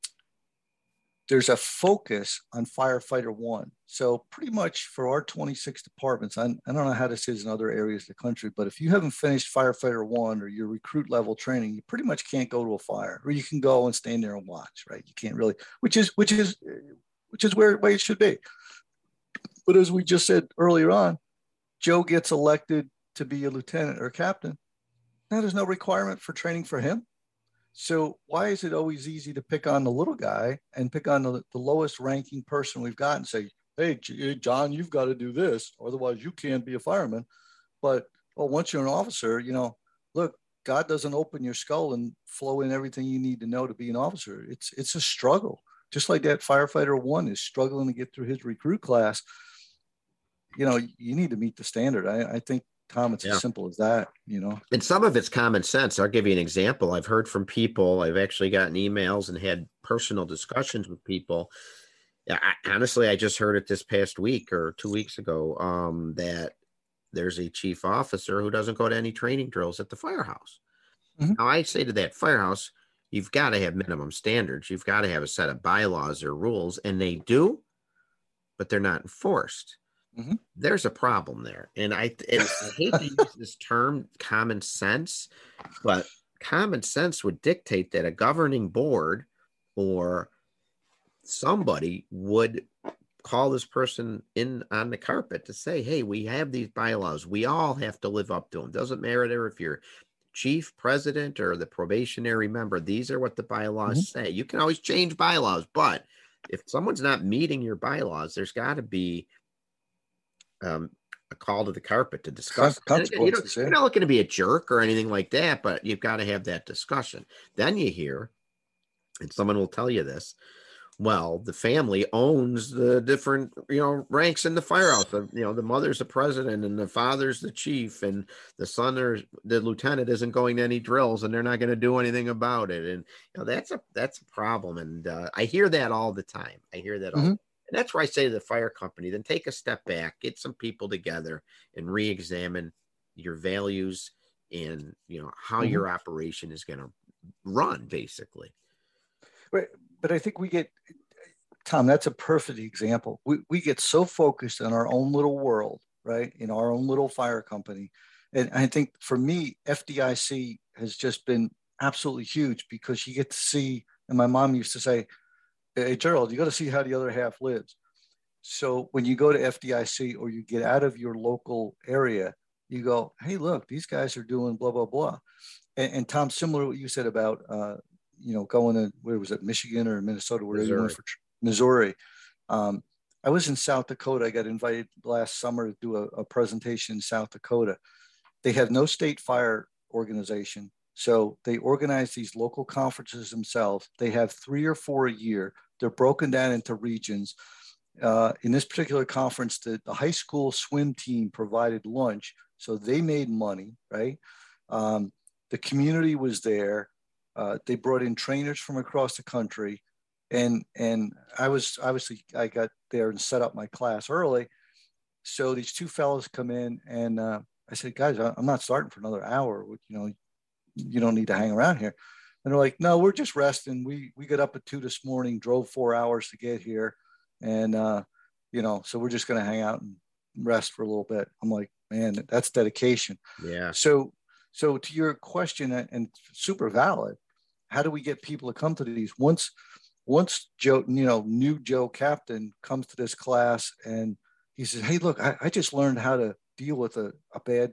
there's a focus on firefighter one. So pretty much for our twenty-six departments, I, I don't know how this is in other areas of the country, but if you haven't finished firefighter one or your recruit level training, you pretty much can't go to a fire, or you can go and stand there and watch, right? You can't really, which is which is which is where way it should be. But as we just said earlier on, Joe gets elected to be a lieutenant or a captain. Now there's no requirement for training for him. So why is it always easy to pick on the little guy and pick on the, the lowest ranking person we've got and say, hey, John, you've got to do this, otherwise you can't be a fireman. But well, once you're an officer, you know, look, God doesn't open your skull and flow in everything you need to know to be an officer. It's it's a struggle. Just like that firefighter one is struggling to get through his recruit class. You know, you need to meet the standard. I, I think, Tom, it's yeah. as simple as that, you know. And some of it's common sense. I'll give you an example. I've heard from people. I've actually gotten emails and had personal discussions with people. I, honestly, I just heard it this past week or two weeks ago um, that there's a chief officer who doesn't go to any training drills at the firehouse. Mm-hmm. Now, I say to that firehouse, you've got to have minimum standards. You've got to have a set of bylaws or rules, and they do, but they're not enforced. Mm-hmm. There's a problem there. And I, and I hate to use this term common sense, but common sense would dictate that a governing board or somebody would call this person in on the carpet to say, hey, we have these bylaws. We all have to live up to them. Doesn't matter if you're chief, president, or the probationary member. These are what the bylaws mm-hmm. say. You can always change bylaws, but if someone's not meeting your bylaws, there's got to be Um, a call to the carpet to discuss. Again, you know, you're not looking to be a jerk or anything like that, but you've got to have that discussion. Then you hear And someone will tell you this. Well, the family owns the different, you know, ranks in the firehouse. The, you know, the mother's the president and the father's the chief and the son or the lieutenant isn't going to any drills and they're not going to do anything about it. And, you know, that's a, that's a problem. And uh, I hear that all the time. I hear that all. Mm-hmm. And that's why I say to the fire company, then take a step back, get some people together and re-examine your values and, you know, how mm-hmm. your operation is going to run basically. Right. But I think we get, Tom, that's a perfect example. We, we get so focused on our own little world, right? In our own little fire company. And I think for me, F D I C has just been absolutely huge because you get to see, and my mom used to say, hey, Gerald, you got to see how the other half lives. So when you go to F D I C or you get out of your local area, you go, hey, look, these guys are doing blah, blah, blah. And, and Tom, similar to what you said about, uh, you know, going to, where was it, Michigan or Minnesota, where you went for Missouri. Um, I was in South Dakota. I got invited last summer to do a, a presentation in South Dakota. They have no state fire organization. So they organize these local conferences themselves. They have three or four a year. They're broken down into regions. Uh, in this particular conference, the, the high school swim team provided lunch. So they made money, right? Um, the community was there. Uh, they brought in trainers from across the country. And, and I was, obviously, I got there and set up my class early. So these two fellows come in and uh, I said, guys, I'm not starting for another hour. You know, you don't need to hang around here. And they're like, no, we're just resting. We, we got up at two this morning, drove four hours to get here. And, uh, you know, so we're just going to hang out and rest for a little bit. I'm like, man, that's dedication. Yeah. So, so to your question, and super valid, how do we get people to come to these? Once, once Joe, you know, new Joe Captain comes to this class and he says, hey, look, I, I just learned how to deal with a, a bad,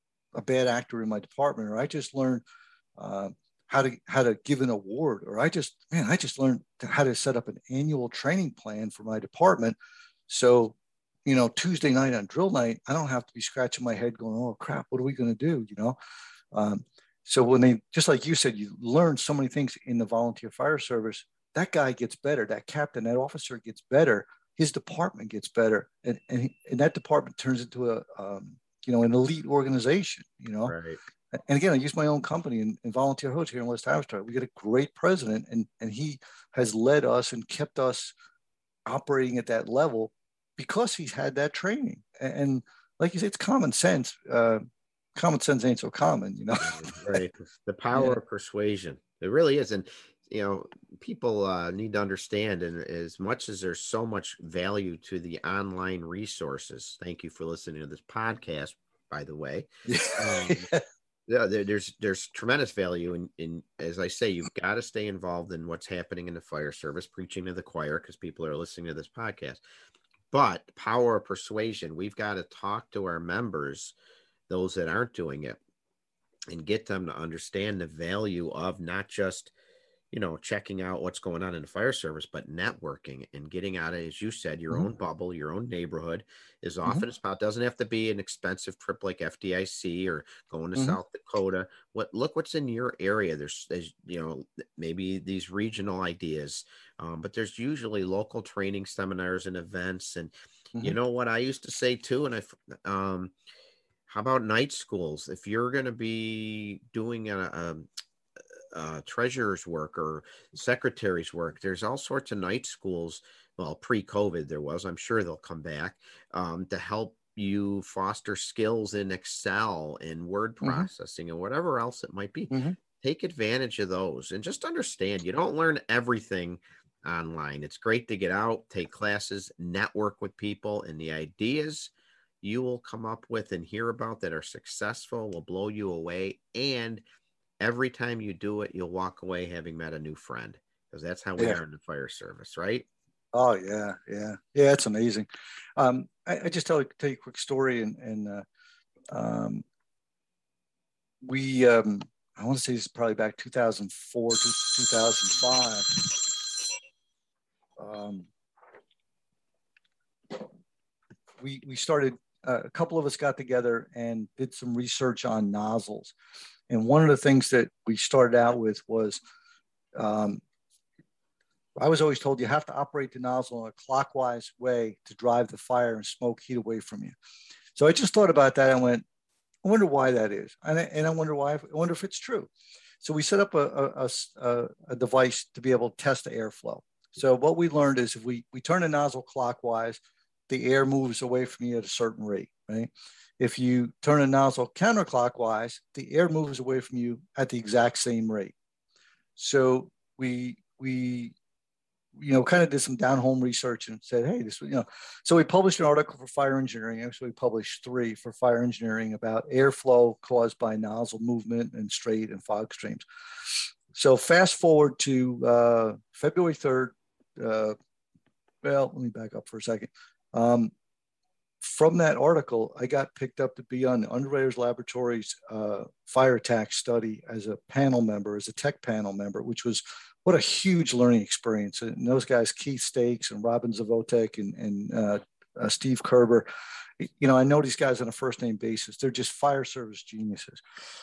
a bad actor in my department, or I just learned uh, how to, how to give an award, or I just, man, I just learned how to set up an annual training plan for my department. So, you know, Tuesday night on drill night, I don't have to be scratching my head going, oh crap, what are we going to do? You know? Um, so when they, just like you said, you learn so many things in the volunteer fire service, that guy gets better, that captain, that officer gets better, his department gets better. And, and, he, and that department turns into a, um, you know, an elite organization, you know? Right. And again, I use my own company in, in Volunteer Hose here in West Abbotsford. We got a great president, and, and he has led us and kept us operating at that level because he's had that training. And, and like you said, it's common sense. Uh, common sense ain't so common, you know? Right. The power Yeah. of persuasion. It really is. And, you know, people uh, need to understand, and as much as there's so much value to the online resources, thank you for listening to this podcast, by the way. Um, yeah, there, there's there's tremendous value in, in, as I say, you've got to stay involved in what's happening in the fire service, preaching to the choir, because people are listening to this podcast. But power of persuasion, we've got to talk to our members, those that aren't doing it, and get them to understand the value of not just, you know, checking out what's going on in the fire service, but networking and getting out of, as you said, your mm-hmm. own bubble, your own neighborhood, as often mm-hmm. as possible. It doesn't have to be an expensive trip like F D I C or going to mm-hmm. South Dakota. What look what's in your area. There's, there's you know, maybe these regional ideas, um, but there's usually local training seminars and events. And mm-hmm. you know what I used to say too, and I, um, how about night schools? If you're going to be doing a, a Uh, treasurer's work or secretary's work, there's all sorts of night schools. Well, pre-COVID there was, I'm sure they'll come back um, to help you foster skills in Excel and word processing mm-hmm. and whatever else it might be. Mm-hmm. Take advantage of those and just understand you don't learn everything online. It's great to get out, take classes, network with people, and the ideas you will come up with and hear about that are successful will blow you away. And every time you do it, you'll walk away having met a new friend, because that's how we yeah. are in the fire service, right? Oh yeah, yeah, yeah. It's amazing. Um, I, I just tell, tell you a quick story, and, and uh, um, we, um, I want to say this is probably back two thousand four to two thousand five. Um, we we started. Uh, a couple of us got together and did some research on nozzles. And one of the things that we started out with was um, I was always told you have to operate the nozzle in a clockwise way to drive the fire and smoke heat away from you. So I just thought about that and went, I wonder why that is. And I, and I wonder why, I wonder if it's true. So we set up a, a, a, a device to be able to test the airflow. So what we learned is if we, we turn the nozzle clockwise, the air moves away from you at a certain rate, right? If you turn the nozzle counterclockwise, the air moves away from you at the exact same rate. So we, we, you know, kind of did some down-home research and said, hey, this, you know, so we published an article for Fire Engineering. Actually, we published three for Fire Engineering about airflow caused by nozzle movement and straight and fog streams. So fast forward to uh, February third. Uh, well, let me back up for a second. Um, from that article, I got picked up to be on the Underwriters Laboratories uh, fire attack study as a panel member, as a tech panel member, which was what a huge learning experience. And those guys, Keith Stakes and Robin Zavotek and, and uh, uh, Steve Kerber, you know, I know these guys on a first name basis. They're just fire service geniuses.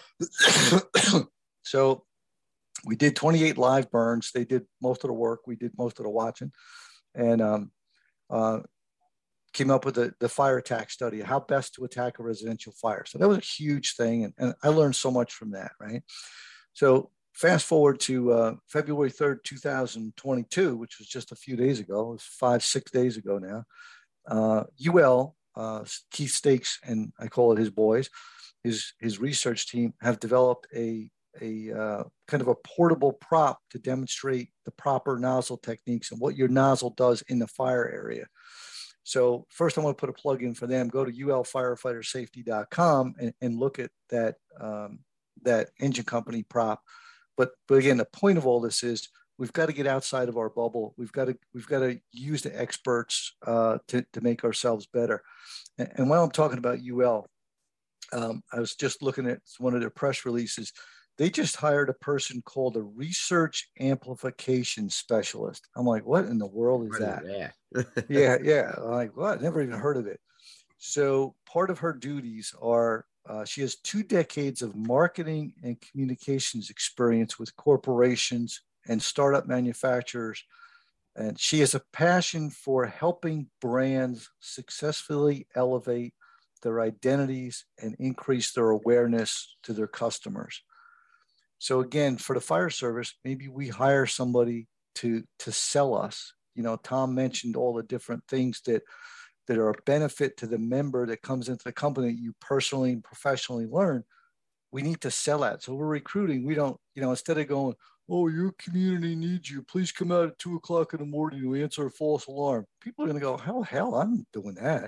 So we did twenty-eight live burns. They did most of the work. We did most of the watching. And um, uh, came up with the, the fire attack study, how best to attack a residential fire. So that was a huge thing. And, and I learned so much from that, right? So fast forward to uh, February third, two thousand twenty-two, which was just a few days ago. It was five, six days ago now. Uh, U L, uh, Keith Stakes, and I call it his boys, his, his research team have developed a, a uh, kind of a portable prop to demonstrate the proper nozzle techniques and what your nozzle does in the fire area. So first I want to put a plug in for them. Go to U L firefighter safety dot com and, and look at that, um, that engine company prop. But, but again, the point of all this is we've got to get outside of our bubble. We've got to, we've got to use the experts uh, to, to make ourselves better. And, and while I'm talking about U L, um, I was just looking at one of their press releases. They just hired a person called a research amplification specialist. I'm like, what in the world is that? Yeah. yeah, yeah. I'm like, what? Never even heard of it. So part of her duties are Uh, she has two decades of marketing and communications experience with corporations and startup manufacturers. And she has a passion for helping brands successfully elevate their identities and increase their awareness to their customers. So again, for the fire service, maybe we hire somebody to, to sell us. You know, Tom mentioned all the different things that that are a benefit to the member that comes into the company that you personally and professionally learn. We need to sell that. So we're recruiting. We don't, you know, instead of going, oh, your community needs you, please come out at two o'clock in the morning to answer a false alarm. People are going to go, hell, hell, I'm not doing that.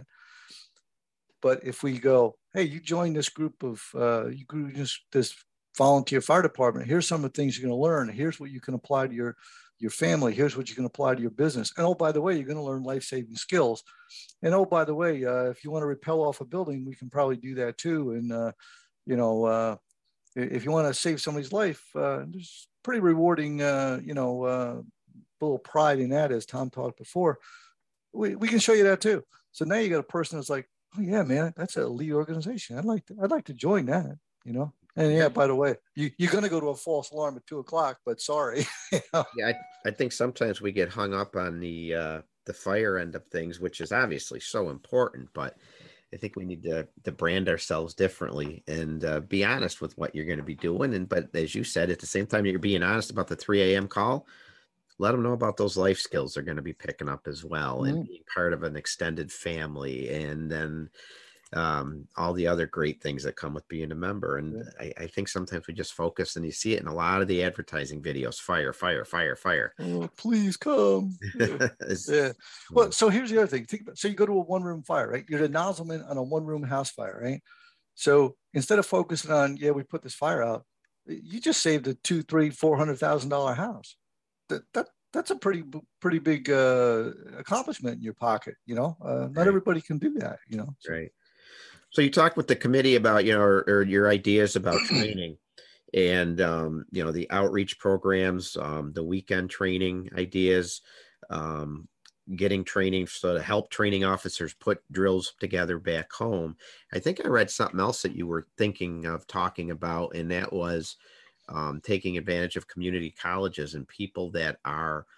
But if we go, hey, you join this group of, uh, you grew this, this volunteer fire department, here's some of the things you're going to learn. Here's what you can apply to your your family. Here's what you can apply to your business. And oh, by the way, you're going to learn life-saving skills. And oh, by the way, uh, if you want to rappel off a building, we can probably do that too. And, uh, you know, uh, if you want to save somebody's life, uh, there's pretty rewarding, uh, you know, uh, little pride in that, as Tom talked before. We, we can show you that too. So now you got a person that's like, oh yeah, man, that's an elite organization. I'd like to, I'd like to join that, you know? And yeah, by the way, you, you're going to go to a false alarm at two o'clock, but sorry. You know? Yeah, I, I think sometimes we get hung up on the uh, the fire end of things, which is obviously so important. But I think we need to to brand ourselves differently and uh, be honest with what you're going to be doing. And but as you said, at the same time, you're being honest about the three a.m. call. Let them know about those life skills they're going to be picking up as well, mm-hmm. and being part of an extended family, and then um all the other great things that come with being a member. And I, I think sometimes we just focus, and you see it in a lot of the advertising videos, fire fire fire fire oh, please come. Yeah. Well, so here's the other thing. Think about, so you go to a one-room fire, right? You're the nozzleman on a one-room house fire, right? So instead of focusing on, yeah, we put this fire out, you just saved a two three four hundred thousand dollar house. That, that that's a pretty pretty big uh accomplishment in your pocket, you know. Uh, not right. Everybody can do that, you know. So. Right. So you talked with the committee about, you know, or, or your ideas about training and, um, you know, the outreach programs, um, the weekend training ideas, um, getting training so to help training officers put drills together back home. I think I read something else that you were thinking of talking about, and that was um, taking advantage of community colleges and people that are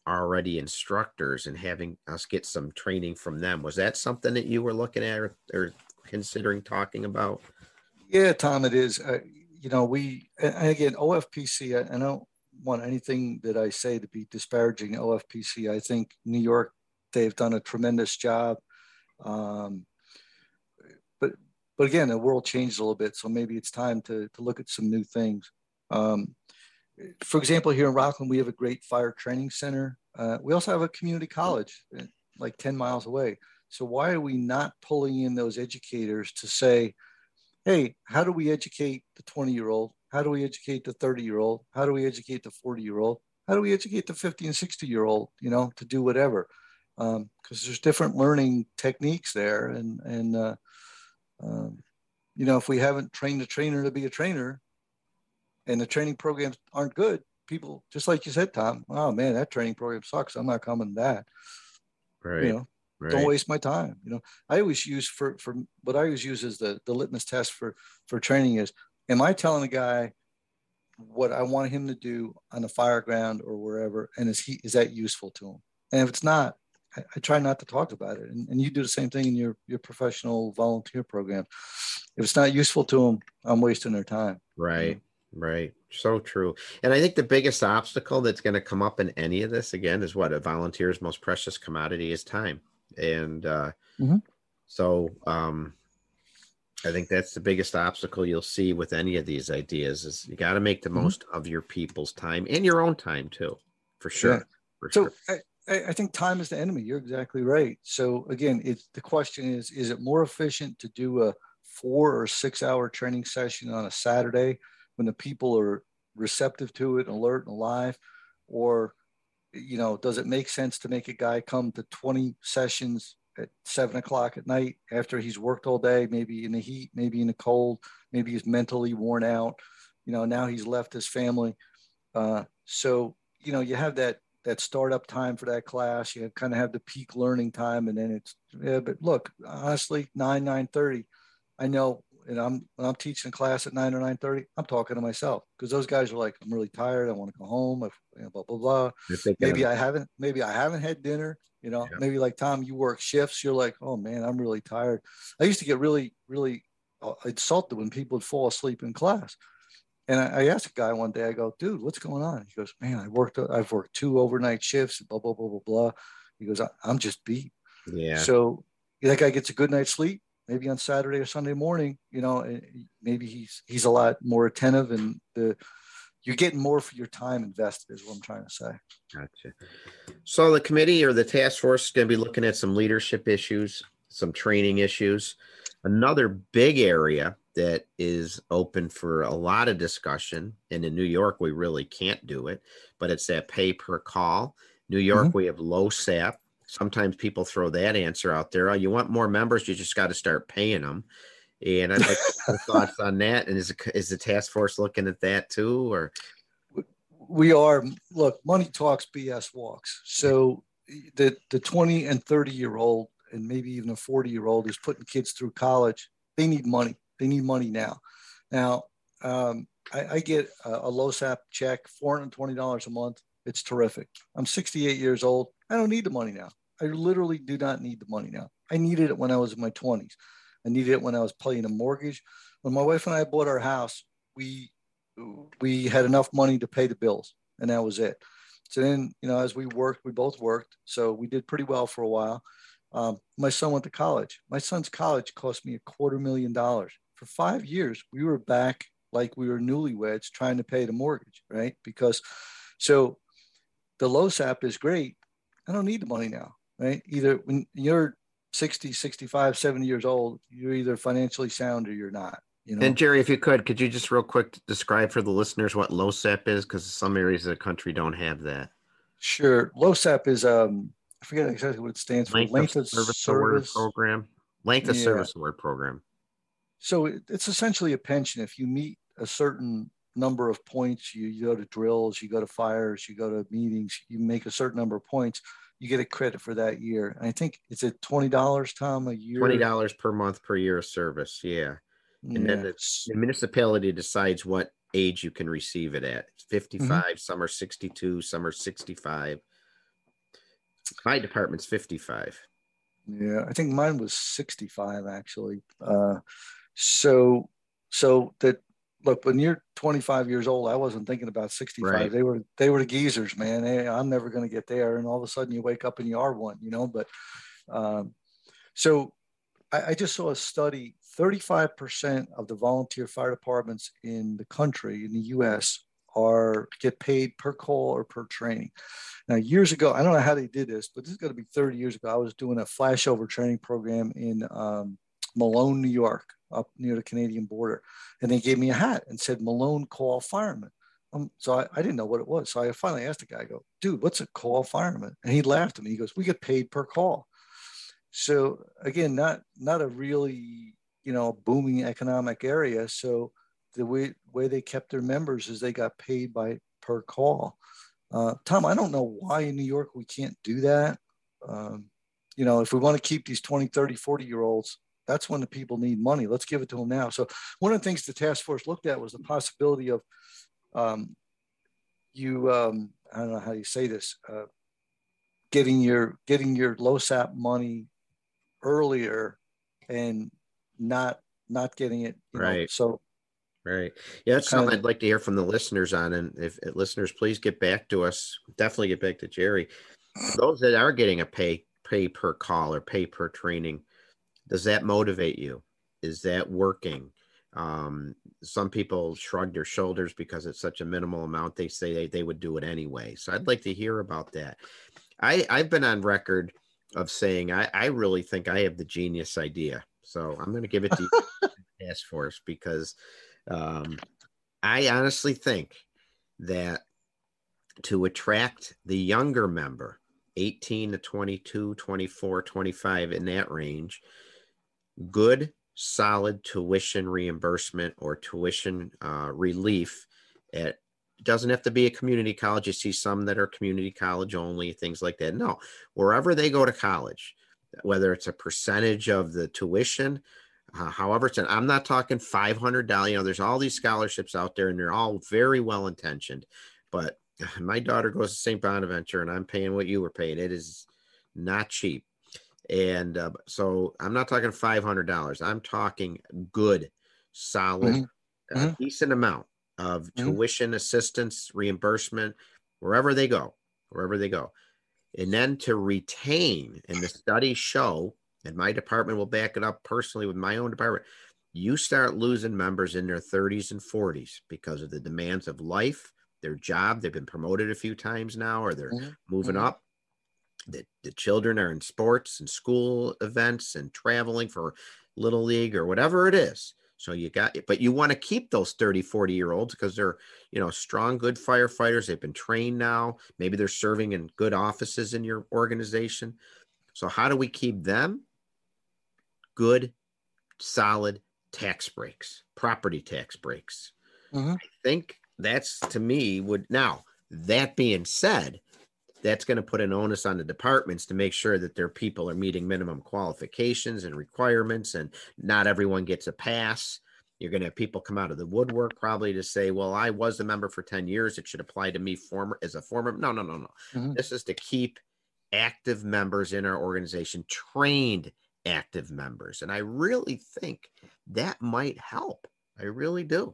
already instructors and having us get some training from them. Was that something that you were looking at or, or considering talking about? Yeah, Tom, it is. Uh, you know, we, and again, O F P C, I, I don't want anything that I say to be disparaging O F P C. I think New York, they've done a tremendous job. Um, but, but again, the world changed a little bit. So maybe it's time to, to look at some new things. Um, for example, here in Rockland, we have a great fire training center. Uh, we also have a community college like ten miles away. So why are we not pulling in those educators to say, hey, how do we educate the twenty year old? How do we educate the thirty year old? How do we educate the forty year old? How do we educate the fifty and sixty year old, you know, to do whatever? Because um, there's different learning techniques there. And, and uh, um, you know, if we haven't trained a trainer to be a trainer and the training programs aren't good, people, just like you said, Tom, oh man, that training program sucks. I'm not coming to that. Right. You know, right. Don't waste my time. You know, I always use for, for what I always use as the, the litmus test for, for training is, am I telling a guy what I want him to do on the fire ground or wherever? And is he, is that useful to him? And if it's not, I, I try not to talk about it. And, and you do the same thing in your, your professional volunteer program. If it's not useful to them, I'm wasting their time. Right. You know? Right. So true. And I think the biggest obstacle that's going to come up in any of this again is what a volunteer's most precious commodity is time. And uh, mm-hmm. so um, I think that's the biggest obstacle you'll see with any of these ideas is you got to make the mm-hmm. most of your people's time and your own time too, for sure. Yeah. For so sure. I, I think time is the enemy. You're exactly right. So again, it's the question is, is it more efficient to do a four or six hour training session on a Saturday when the people are receptive to it, alert and alive? Or, you know, does it make sense to make a guy come to twenty sessions at seven o'clock at night after he's worked all day, maybe in the heat, maybe in the cold, maybe he's mentally worn out, you know, now he's left his family. Uh, so, you know, you have that, that startup time for that class, you kind of have the peak learning time. And then it's, yeah, but look, honestly, nine, nine thirty, I know, and I'm, when I'm teaching a class at nine or nine thirty, I'm talking to myself because those guys are like, I'm really tired. I want to go home. I, you know, blah, blah, blah. Maybe I haven't, maybe I haven't had dinner, you know, yeah. Maybe like Tom, you work shifts. You're like, oh man, I'm really tired. I used to get really, really insulted when people would fall asleep in class. And I, I asked a guy one day, I go, dude, what's going on? He goes, man, I worked, I've worked two overnight shifts, blah, blah, blah, blah, blah. He goes, I'm just beat. Yeah. So that guy gets a good night's sleep. Maybe on Saturday or Sunday morning, you know, maybe he's he's a lot more attentive, and the you're getting more for your time invested, is what I'm trying to say. Gotcha. So the committee or the task force is going to be looking at some leadership issues, some training issues. Another big area that is open for a lot of discussion, and in New York we really can't do it, but it's that pay per call. New York, mm-hmm. we have LoSAP. Sometimes people throw that answer out there. Oh, you want more members, you just got to start paying them. And I'd like your thoughts on that. And is, is the task force looking at that too? Or we are. Look, money talks, B S walks. So the, the twenty and thirty year old, and maybe even a forty year old who's putting kids through college, they need money. They need money now. Now, um, I, I get a, a LoSAP check, four hundred twenty dollars a month. It's terrific. I'm sixty-eight years old. I don't need the money now. I literally do not need the money now. I needed it when I was in my twenties. I needed it when I was paying a mortgage. When my wife and I bought our house, we we had enough money to pay the bills, and that was it. So then, you know, as we worked, we both worked. So we did pretty well for a while. Um, my son went to college. My son's college cost me a quarter million dollars. For five years, we were back like we were newlyweds trying to pay the mortgage, right? Because so the LoSAP is great. I don't need the money now, right? Either when you're sixty, sixty-five, seventy years old, you're either financially sound or you're not. You know? And Jerry, if you could, could you just real quick describe for the listeners what LoSAP is? Because some areas of the country don't have that. Sure. LoSAP is, um, I forget exactly what it stands for. Length, Length of, of Service, Service Award Program. Length of yeah. Service Award Program. So it, it's essentially a pension. If you meet a certain number of points, you, you go to drills, you go to fires, you go to meetings, you make a certain number of points, you get a credit for that year. And I think it's at twenty dollars, Tom, a year. twenty dollars per month per year of service. Yeah. And yeah. then the, the municipality decides what age you can receive it at. It's fifty-five, mm-hmm. some are sixty-two, some are sixty-five. My department's fifty-five. Yeah, I think mine was sixty-five actually. Uh, so, so that look, when you're twenty-five years old, I wasn't thinking about sixty-five. Right. They were they were the geezers, man. Hey, I'm never going to get there, and all of a sudden you wake up and you are one, you know. But um, so I, I just saw a study: thirty-five percent of the volunteer fire departments in the country, in the U S, are get paid per call or per training. Now, years ago, I don't know how they did this, but this is going to be thirty years ago. I was doing a flashover training program in um, Malone, New York, up near the Canadian border. And they gave me a hat and said, Malone Call Fireman. Um, so I, I didn't know what it was. So I finally asked the guy, I go, dude, what's a call fireman? And he laughed at me. He goes, we get paid per call. So again, not, not a really, you know, booming economic area. So the way, way they kept their members is they got paid by per call. Uh, Tom, I don't know why in New York we can't do that. Um, you know, if we want to keep these twenty, thirty, forty year olds, that's when the people need money. Let's give it to them now. So one of the things the task force looked at was the possibility of um, you, um, I don't know how you say this, uh, getting your getting your LoSAP money earlier and not not getting it, you know, Right. so Right. Yeah, that's something I'd like to hear from the listeners on. And if, if listeners, please get back to us. Definitely get back to Jerry. For those that are getting a pay pay per call or pay per training, does that motivate you? Is that working? Um, some people shrug their shoulders because it's such a minimal amount. They say they, they would do it anyway. So I'd like to hear about that. I, I've been on record of saying I, I really think I have the genius idea. So I'm going to give it to you, task force, because Um, I honestly think that to attract the younger member, eighteen to twenty-two, twenty-four, twenty-five, in that range, good, solid tuition reimbursement or tuition uh, relief at, doesn't have to be a community college. You see some that are community college only, things like that. No, wherever they go to college, whether it's a percentage of the tuition, Uh, however, it's an, I'm not talking five hundred dollars. You know, there's all these scholarships out there and they're all very well intentioned. But my daughter goes to Saint Bonaventure and I'm paying what you were paying. It is not cheap. And uh, so I'm not talking five hundred dollars. I'm talking good, solid, mm-hmm. uh, Mm-hmm. decent amount of Mm-hmm. tuition assistance, reimbursement, wherever they go, wherever they go. And then to retain, and the studies show, and my department will back it up personally with my own department, you start losing members in their thirties and forties because of the demands of life, their job. They've been promoted a few times now, or they're Mm-hmm. moving Mm-hmm. up. The, the children are in sports and school events and traveling for Little League or whatever it is. So you got, but you want to keep those thirty, forty year olds because they're, you know, strong, good firefighters. They've been trained now. Maybe they're serving in good offices in your organization. So how do we keep them? Good, solid tax breaks, property tax breaks. Mm-hmm. I think that's, to me, would, now that being said, that's going to put an onus on the departments to make sure that their people are meeting minimum qualifications and requirements, and not everyone gets a pass. You're going to have people come out of the woodwork probably to say, well, I was a member for ten years. It should apply to me former as a former. No, no, no, no. Mm-hmm. This is to keep active members in our organization, trained active members. And I really think that might help. I really do.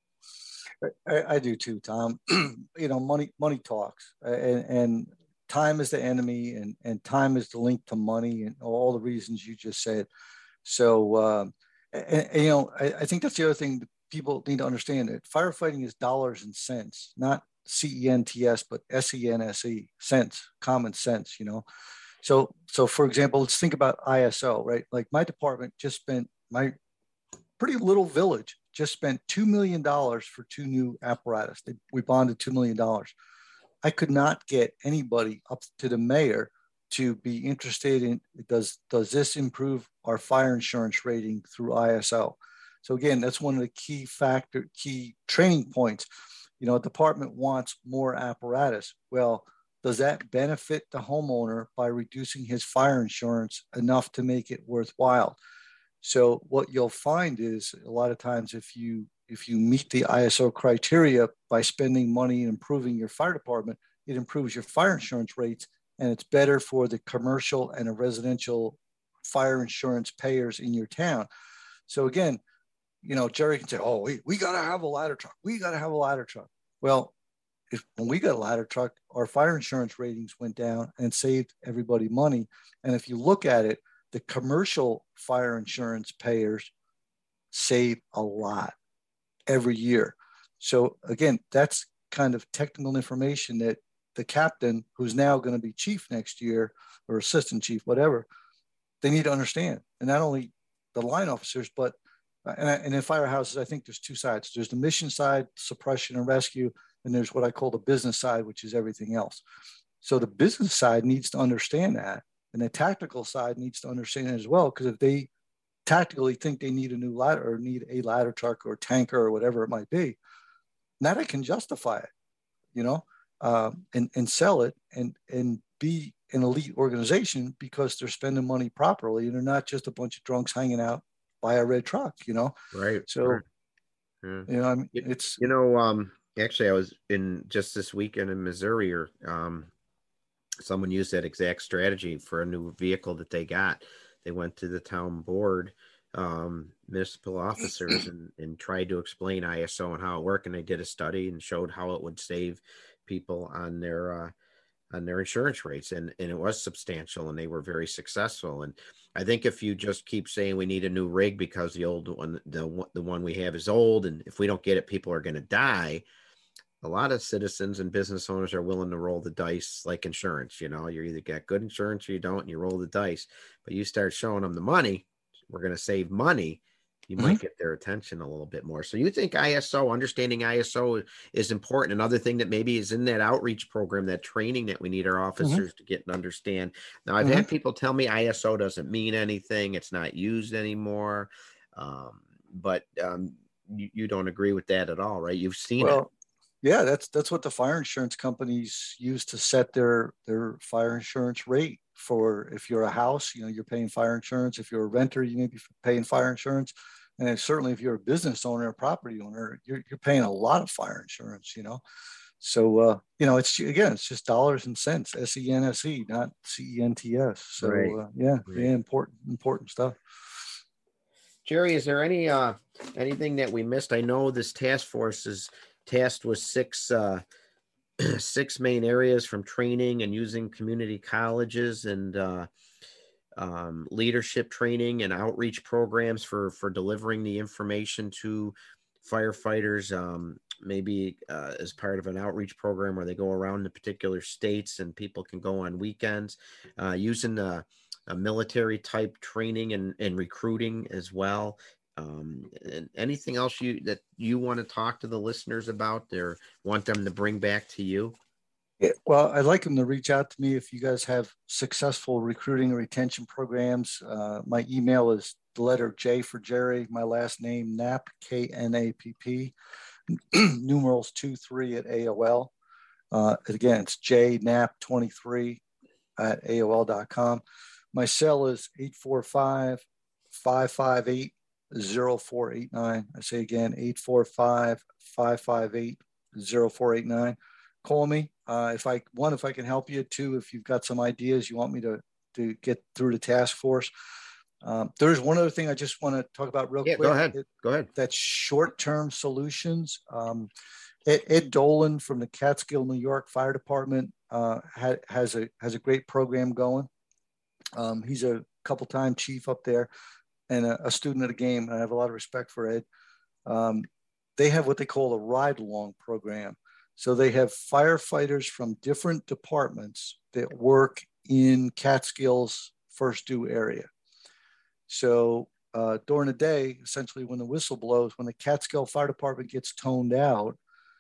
I, I do too, Tom. You know, money money talks, and, and time is the enemy, and, and time is the link to money, and all the reasons you just said. So, um, and, and, you know, I, I think that's the other thing that people need to understand, that firefighting is dollars and cents, not C E N T S, but S E N S E, cents, common sense, you know. So, so for example, let's think about I S O, right? Like my department just spent, my pretty little village just spent two million dollars for two new apparatus. They, we bonded two million dollars. I could not get anybody up to the mayor to be interested in, does, does this improve our fire insurance rating through I S O? So again, that's one of the key factor, key training points. You know, a department wants more apparatus. Well, does that benefit the homeowner by reducing his fire insurance enough to make it worthwhile? So what you'll find is a lot of times if you if you meet the I S O criteria by spending money and improving your fire department, it improves your fire insurance rates and it's better for the commercial and the residential fire insurance payers in your town. So again, you know, Jerry can say, oh, we, we got to have a ladder truck. We got to have a ladder truck. Well, if when we got a ladder truck, our fire insurance ratings went down and saved everybody money. And if you look at it, the commercial fire insurance payers save a lot every year. So again, that's kind of technical information that the captain, who's now going to be chief next year or assistant chief, whatever, they need to understand. And not only the line officers, but and, I, and in firehouses, I think there's two sides. There's the mission side, suppression and rescue, and there's what I call the business side, which is everything else. So the business side needs to understand that, and the tactical side needs to understand it as well. Because if they tactically think they need a new ladder or need a ladder truck or tanker or whatever it might be, now they can justify it, you know, uh, and and sell it and and be an elite organization because they're spending money properly and they're not just a bunch of drunks hanging out by a red truck, you know. Right. So, right. Yeah. you know, I mean, it's you know, um, actually, I was in just this weekend in Missouri, or um, someone used that exact strategy for a new vehicle that they got. They went to the town board, um, municipal officers, and, and tried to explain I S O and how it worked. And they did a study and showed how it would save people on their uh, on their insurance rates, and and it was substantial, and they were very successful. And I think if you just keep saying we need a new rig because the old one, the the one we have is old, and if we don't get it, people are going to die. A lot of citizens and business owners are willing to roll the dice like insurance. You know, you either get good insurance or you don't, and you roll the dice. But you start showing them the money, we're going to save money, you mm-hmm. might get their attention a little bit more. So you think I S O, understanding I S O is important. Another thing that maybe is in that outreach program, that training that we need our officers mm-hmm. to get and understand. Now, I've mm-hmm. had people tell me I S O doesn't mean anything. It's not used anymore. Um, but um, you, you don't agree with that at all, right? You've seen well, it. Yeah, that's that's what the fire insurance companies use to set their their fire insurance rate for. If you're a house, you know, you're paying fire insurance. If you're a renter, you may be paying fire insurance. And certainly if you're a business owner, a property owner, you're, you're paying a lot of fire insurance, you know. So, uh, you know, it's, again, it's just dollars and cents, S E N S E, not C E N T S. So, right. uh, yeah, right. yeah, important, important stuff. Jerry, is there any uh, anything that we missed? I know this task force is tasked with six uh, six main areas, from training and using community colleges and uh, um, leadership training and outreach programs for for delivering the information to firefighters, um, maybe uh, as part of an outreach program where they go around the particular states and people can go on weekends, uh, using a, a military type training and, and recruiting as well. Um, and anything else you that you want to talk to the listeners about or want them to bring back to you? Yeah, well, I'd like them to reach out to me if you guys have successful recruiting and retention programs. Uh, my email is the letter J for Jerry, my last name, Knapp, K N A P P, numerals two, three at A O L. Uh, again, it's J Knapp twenty-three at A O L dot com. My cell is eight four five, five five eight, zero four eight nine. I say again, eight four five, five five eight, zero four eight nine. Call me. Uh, if I, one, if I can help you. Two, if you've got some ideas you want me to, to get through the task force. Um, there's one other thing I just want to talk about real yeah, quick. Go ahead. It, go ahead. That's short-term solutions. Um, Ed, Ed Dolan from the Catskill, New York Fire Department uh, ha, has a has a great program going. Um, he's a couple-time chief up there and a, a student of the game. I have a lot of respect for Ed. Um, they have what they call a ride-along program. So they have firefighters from different departments that work in Catskill's first due area. So uh, during the day, essentially when the whistle blows, when the Catskill Fire Department gets toned out,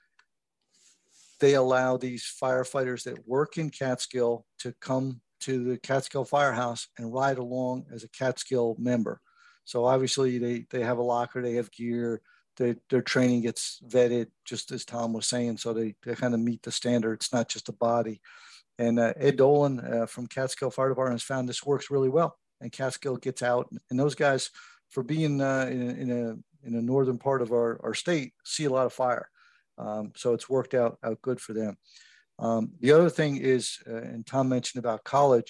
they allow these firefighters that work in Catskill to come to the Catskill Firehouse and ride along as a Catskill member. So obviously they, they have a locker, they have gear, they, their training gets vetted, just as Tom was saying, so they, they kind of meet the standard. It's not just a body. And uh, Ed Dolan uh, from Catskill Fire Department has found this works really well. And Catskill gets out, and those guys, for being uh, in, in a in a northern part of our, our state, see a lot of fire. Um, so it's worked out, out good for them. Um, the other thing is, uh, and Tom mentioned about college,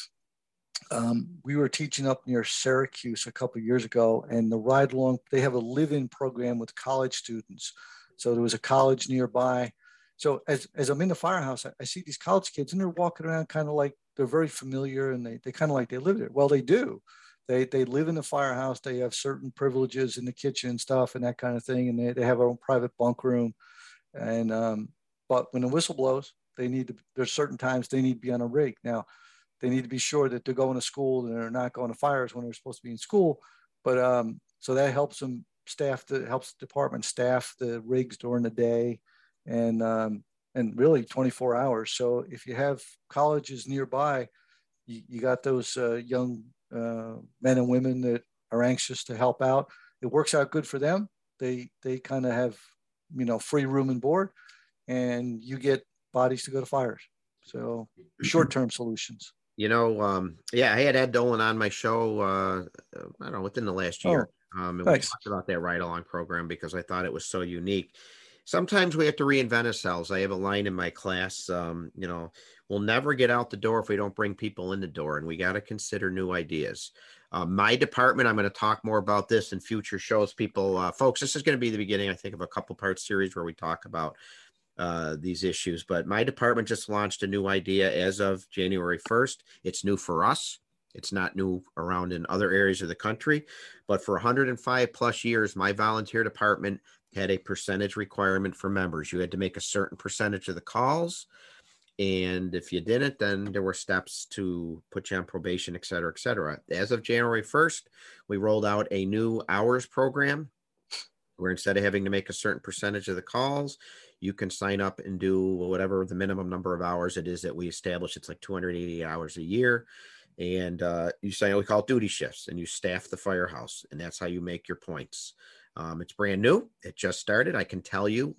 um, we were teaching up near Syracuse a couple of years ago, and the ride along, they have a live-in program with college students. So there was a college nearby. So as, as I'm in the firehouse, I, I see these college kids and they're walking around kind of like they're very familiar, and they, they kind of like they live there. Well, they do. They, they live in the firehouse. They have certain privileges in the kitchen and stuff and that kind of thing. And they, they have their own private bunk room. And, um, but when the whistle blows, they need to, there's certain times they need to be on a rig. Now, they need to be sure that they're going to school and they're not going to fires when they're supposed to be in school. But um, so that helps them staff, the, helps the department staff the rigs during the day and, um, and really twenty-four hours. So if you have colleges nearby, you, you got those uh, young uh, men and women that are anxious to help out. It works out good for them. They, they kind of have, you know, free room and board, and you get bodies to go to fires. So short-term solutions. You know, um, yeah, I had Ed Dolan on my show, uh, I don't know, within the last year. Oh, um, and nice. we talked about that ride-along program because I thought it was so unique. Sometimes we have to reinvent ourselves. I have a line in my class, um, you know, we'll never get out the door if we don't bring people in the door, and we got to consider new ideas. Uh, my department, I'm going to talk more about this in future shows. People, uh, folks, this is going to be the beginning, I think, of a couple part series where we talk about uh, these issues. But my department just launched a new idea as of January first. It's new for us. It's not new around in other areas of the country. But for one hundred five plus years, my volunteer department had a percentage requirement for members. You had to make a certain percentage of the calls. And if you didn't, then there were steps to put you on probation, et cetera, et cetera. As of January first, we rolled out a new hours program where instead of having to make a certain percentage of the calls, you can sign up and do whatever the minimum number of hours it is that we establish. It's like two hundred eighty hours a year. And uh, you sign, we call it duty shifts, and you staff the firehouse. And that's how you make your points. Um, it's brand new. It just started. I can tell you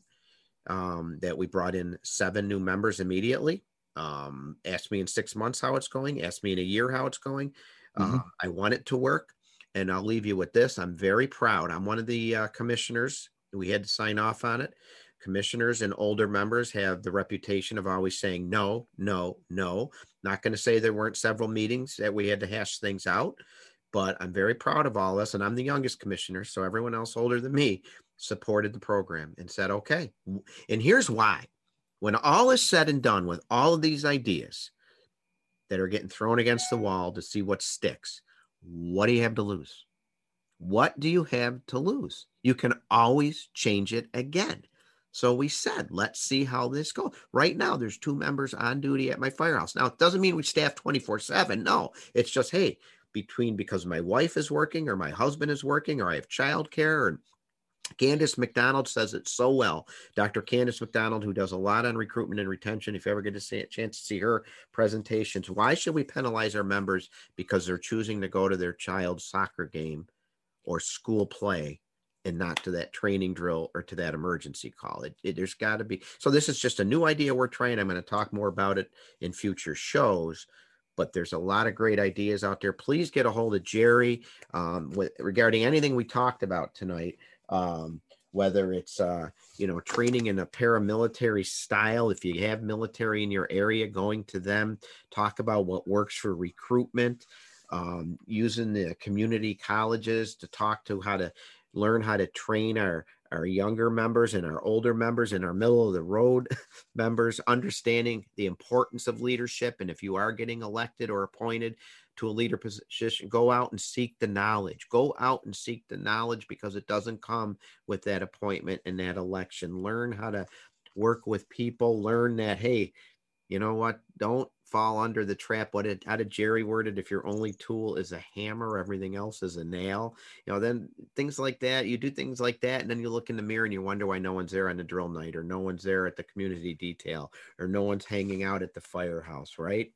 um, that we brought in seven new members immediately. Um, ask me in six months how it's going. Ask me in a year how it's going. Mm-hmm. Uh, I want it to work. And I'll leave you with this. I'm very proud. I'm one of the uh, commissioners. We had to sign off on it. Commissioners and older members have the reputation of always saying no, no, no. Not going to say there weren't several meetings that we had to hash things out, but I'm very proud of all this. And I'm the youngest commissioner, so everyone else older than me supported the program and said, okay. And here's why. When all is said and done with all of these ideas that are getting thrown against the wall to see what sticks, what do you have to lose? What do you have to lose? You can always change it again. So we said, let's see how this goes. Right now, there's two members on duty at my firehouse. Now, it doesn't mean we staff twenty-four seven. No, it's just, hey, between because my wife is working or my husband is working or I have childcare. And Candace McDonald says it so well. Doctor Candace McDonald, who does a lot on recruitment and retention. If you ever get to see a chance to see her presentations, why should we penalize our members because they're choosing to go to their child's soccer game or school play and not to that training drill or to that emergency call? It, it, there's got to be. So this is just a new idea we're trying. I'm going to talk more about it in future shows. But there's a lot of great ideas out there. Please get a hold of Jerry um, with, regarding anything we talked about tonight. Um, whether it's, uh, you know, training in a paramilitary style, if you have military in your area, going to them, talk about what works for recruitment, um, using the community colleges to talk to how to learn how to train our, our younger members and our older members and our middle of the road members, understanding the importance of leadership. And if you are getting elected or appointed to a leader position, go out and seek the knowledge. Go out and seek the knowledge because it doesn't come with that appointment and that election. Learn how to work with people. Learn that, hey, you know what? Don't fall under the trap. What did, how did Jerry word it? If your only tool is a hammer, everything else is a nail. You know, then things like that. You do things like that, and then you look in the mirror and you wonder why no one's there on the drill night, or no one's there at the community detail, or no one's hanging out at the firehouse, right?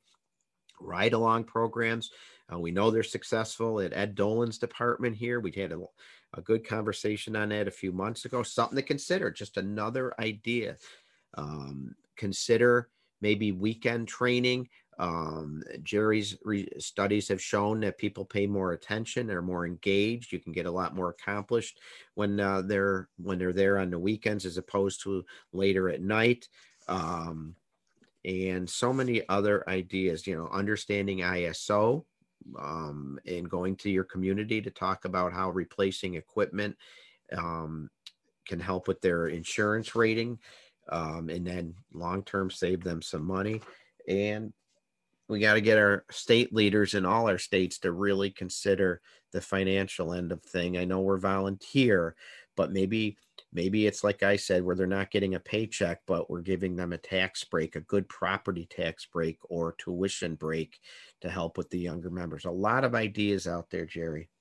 Ride along programs. Uh, we know they're successful at Ed Dolan's department here. We had a, a good conversation on that a few months ago. Something to consider, just another idea. Um, consider maybe weekend training. Um, Jerry's re- studies have shown that people pay more attention, they're more engaged. You can get a lot more accomplished when uh, they're when they're there on the weekends as opposed to later at night. Um, and so many other ideas, you know, understanding I S O, um, and going to your community to talk about how replacing equipment um, can help with their insurance rating, um, and then long-term save them some money. And we got to get our state leaders in all our states to really consider the financial end of thing. I know we're volunteer, but maybe maybe it's like I said, where they're not getting a paycheck, but we're giving them a tax break, a good property tax break or tuition break to help with the younger members. A lot of ideas out there, Jerry.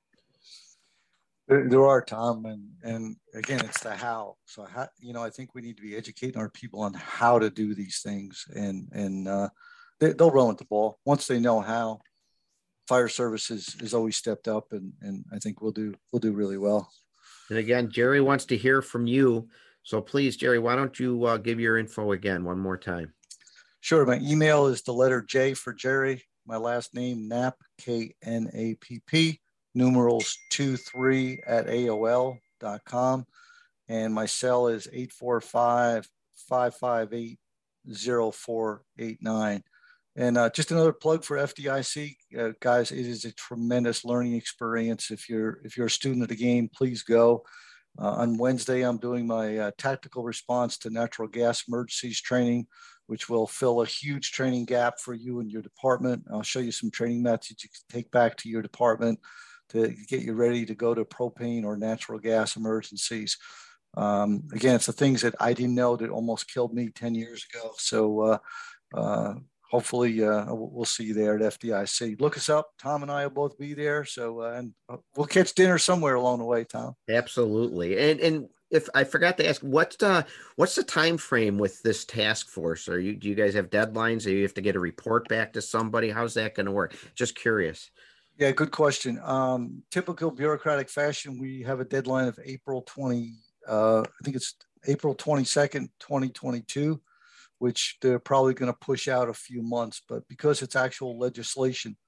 There, there are, Tom, and and again, it's the how. So, how, you know, I think we need to be educating our people on how to do these things, and and uh, they, they'll run with the ball once they know how. Fire services has always stepped up, and and I think we'll do we'll do really well. And again, Jerry wants to hear from you. So please, Jerry, why don't you uh, give your info again one more time? Sure. My email is the letter J for Jerry. My last name, Knapp, K N A P P, numerals two three at A O L dot com. And my cell is eight four five, five five eight, zero four eight nine. And uh, just another plug for F D I C, uh, guys. It is a tremendous learning experience. If you're if you're a student of the game, please go. Uh, on Wednesday, I'm doing my uh, tactical response to natural gas emergencies training, which will fill a huge training gap for you and your department. I'll show you some training methods you can take back to your department to get you ready to go to propane or natural gas emergencies. Um, again, it's the things that I didn't know that almost killed me ten years ago. So. Uh, uh, Hopefully, uh, we'll see you there at F D I C. Look us up. Tom and I will both be there. So, uh, and we'll catch dinner somewhere along the way, Tom. Absolutely. And and if I forgot to ask, what's the what's the time frame with this task force? Are you do you guys have deadlines? Or you have to get a report back to somebody? How's that going to work? Just curious. Yeah, good question. Um, typical bureaucratic fashion, we have a deadline of April twentieth. Uh, I think it's April twenty-second, twenty twenty-two. Which they're probably going to push out a few months, but because it's actual legislation,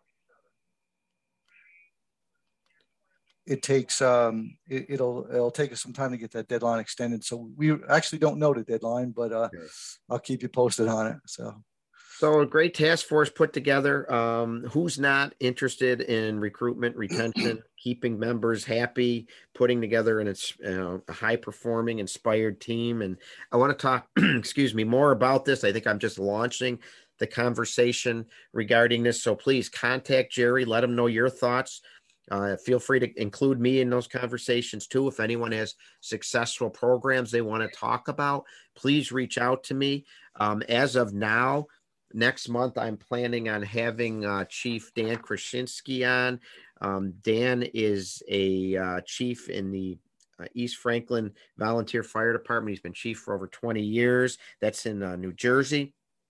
it takes um, it, it'll it'll take us some time to get that deadline extended. So we actually don't know the deadline, but uh, okay. I'll keep you posted on it. So. So a great task force put together. Um, who's not interested in recruitment, retention, keeping members happy, putting together an, uh, a high-performing, inspired team? And I want to talk, excuse me, more about this. I think I'm just launching the conversation regarding this. So please contact Jerry. Let him know your thoughts. Uh, feel free to include me in those conversations too. If anyone has successful programs they want to talk about, please reach out to me. Um, as of now, next month, I'm planning on having uh, Chief Dan Krasinski on. Um, Dan is a uh, chief in the uh, East Franklin Volunteer Fire Department. He's been chief for over twenty years. That's in uh, New Jersey.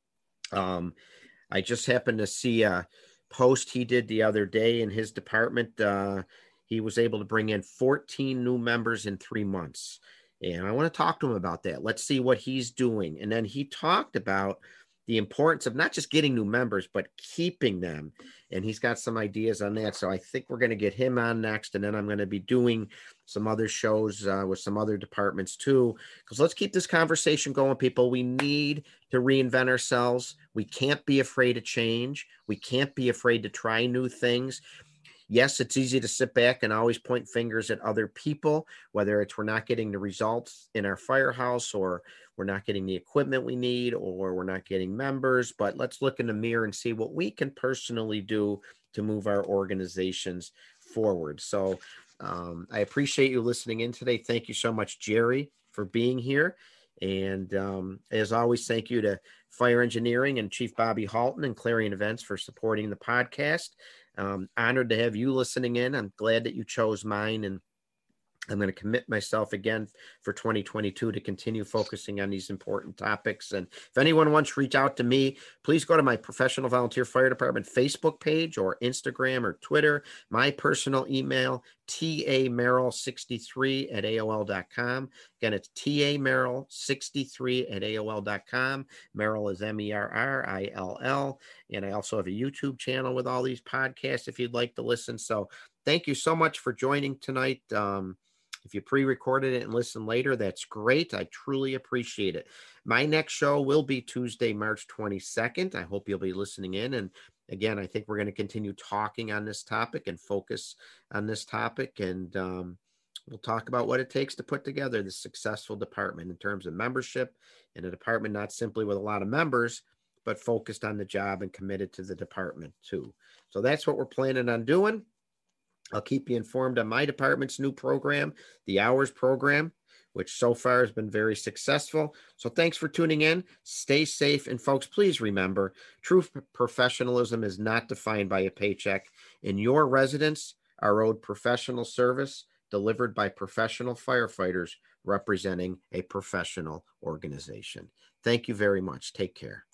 Um, I just happened to see a post he did the other day in his department. Uh, he was able to bring in fourteen new members in three months. And I want to talk to him about that. Let's see what he's doing. And then he talked about the importance of not just getting new members, but keeping them. And he's got some ideas on that. So I think we're going to get him on next. And then I'm going to be doing some other shows uh, with some other departments too. Because let's keep this conversation going, people. We need to reinvent ourselves. We can't be afraid of change. We can't be afraid to try new things. Yes, it's easy to sit back and always point fingers at other people, whether it's we're not getting the results in our firehouse or we're not getting the equipment we need or we're not getting members. But let's look in the mirror and see what we can personally do to move our organizations forward. So um, I appreciate you listening in today. Thank you so much, Jerry, for being here. And um, as always, thank you to Fire Engineering and Chief Bobby Halton and Clarion Events for supporting the podcast. Um, honored to have you listening in. I'm glad that you chose mine, and I'm going to commit myself again for twenty twenty-two to continue focusing on these important topics. And if anyone wants to reach out to me, please go to my Professional Volunteer Fire Department Facebook page or Instagram or Twitter. My personal email, T A Merrill sixty-three at A O L dot com. Again, it's T A Merrill sixty-three at A O L dot com. Merrill is M E R R I L L. And I also have a YouTube channel with all these podcasts if you'd like to listen. So thank you so much for joining tonight. Um, If you pre-recorded it and listen later, that's great. I truly appreciate it. My next show will be Tuesday, March twenty-second. I hope you'll be listening in. And again, I think we're going to continue talking on this topic and focus on this topic. And um, we'll talk about what it takes to put together the successful department in terms of membership, and a department not simply with a lot of members, but focused on the job and committed to the department too. So that's what we're planning on doing. I'll keep you informed on my department's new program, the Hours Program, which so far has been very successful. So thanks for tuning in. Stay safe. And folks, please remember, true professionalism is not defined by a paycheck. And your residents are owed professional service delivered by professional firefighters representing a professional organization. Thank you very much. Take care.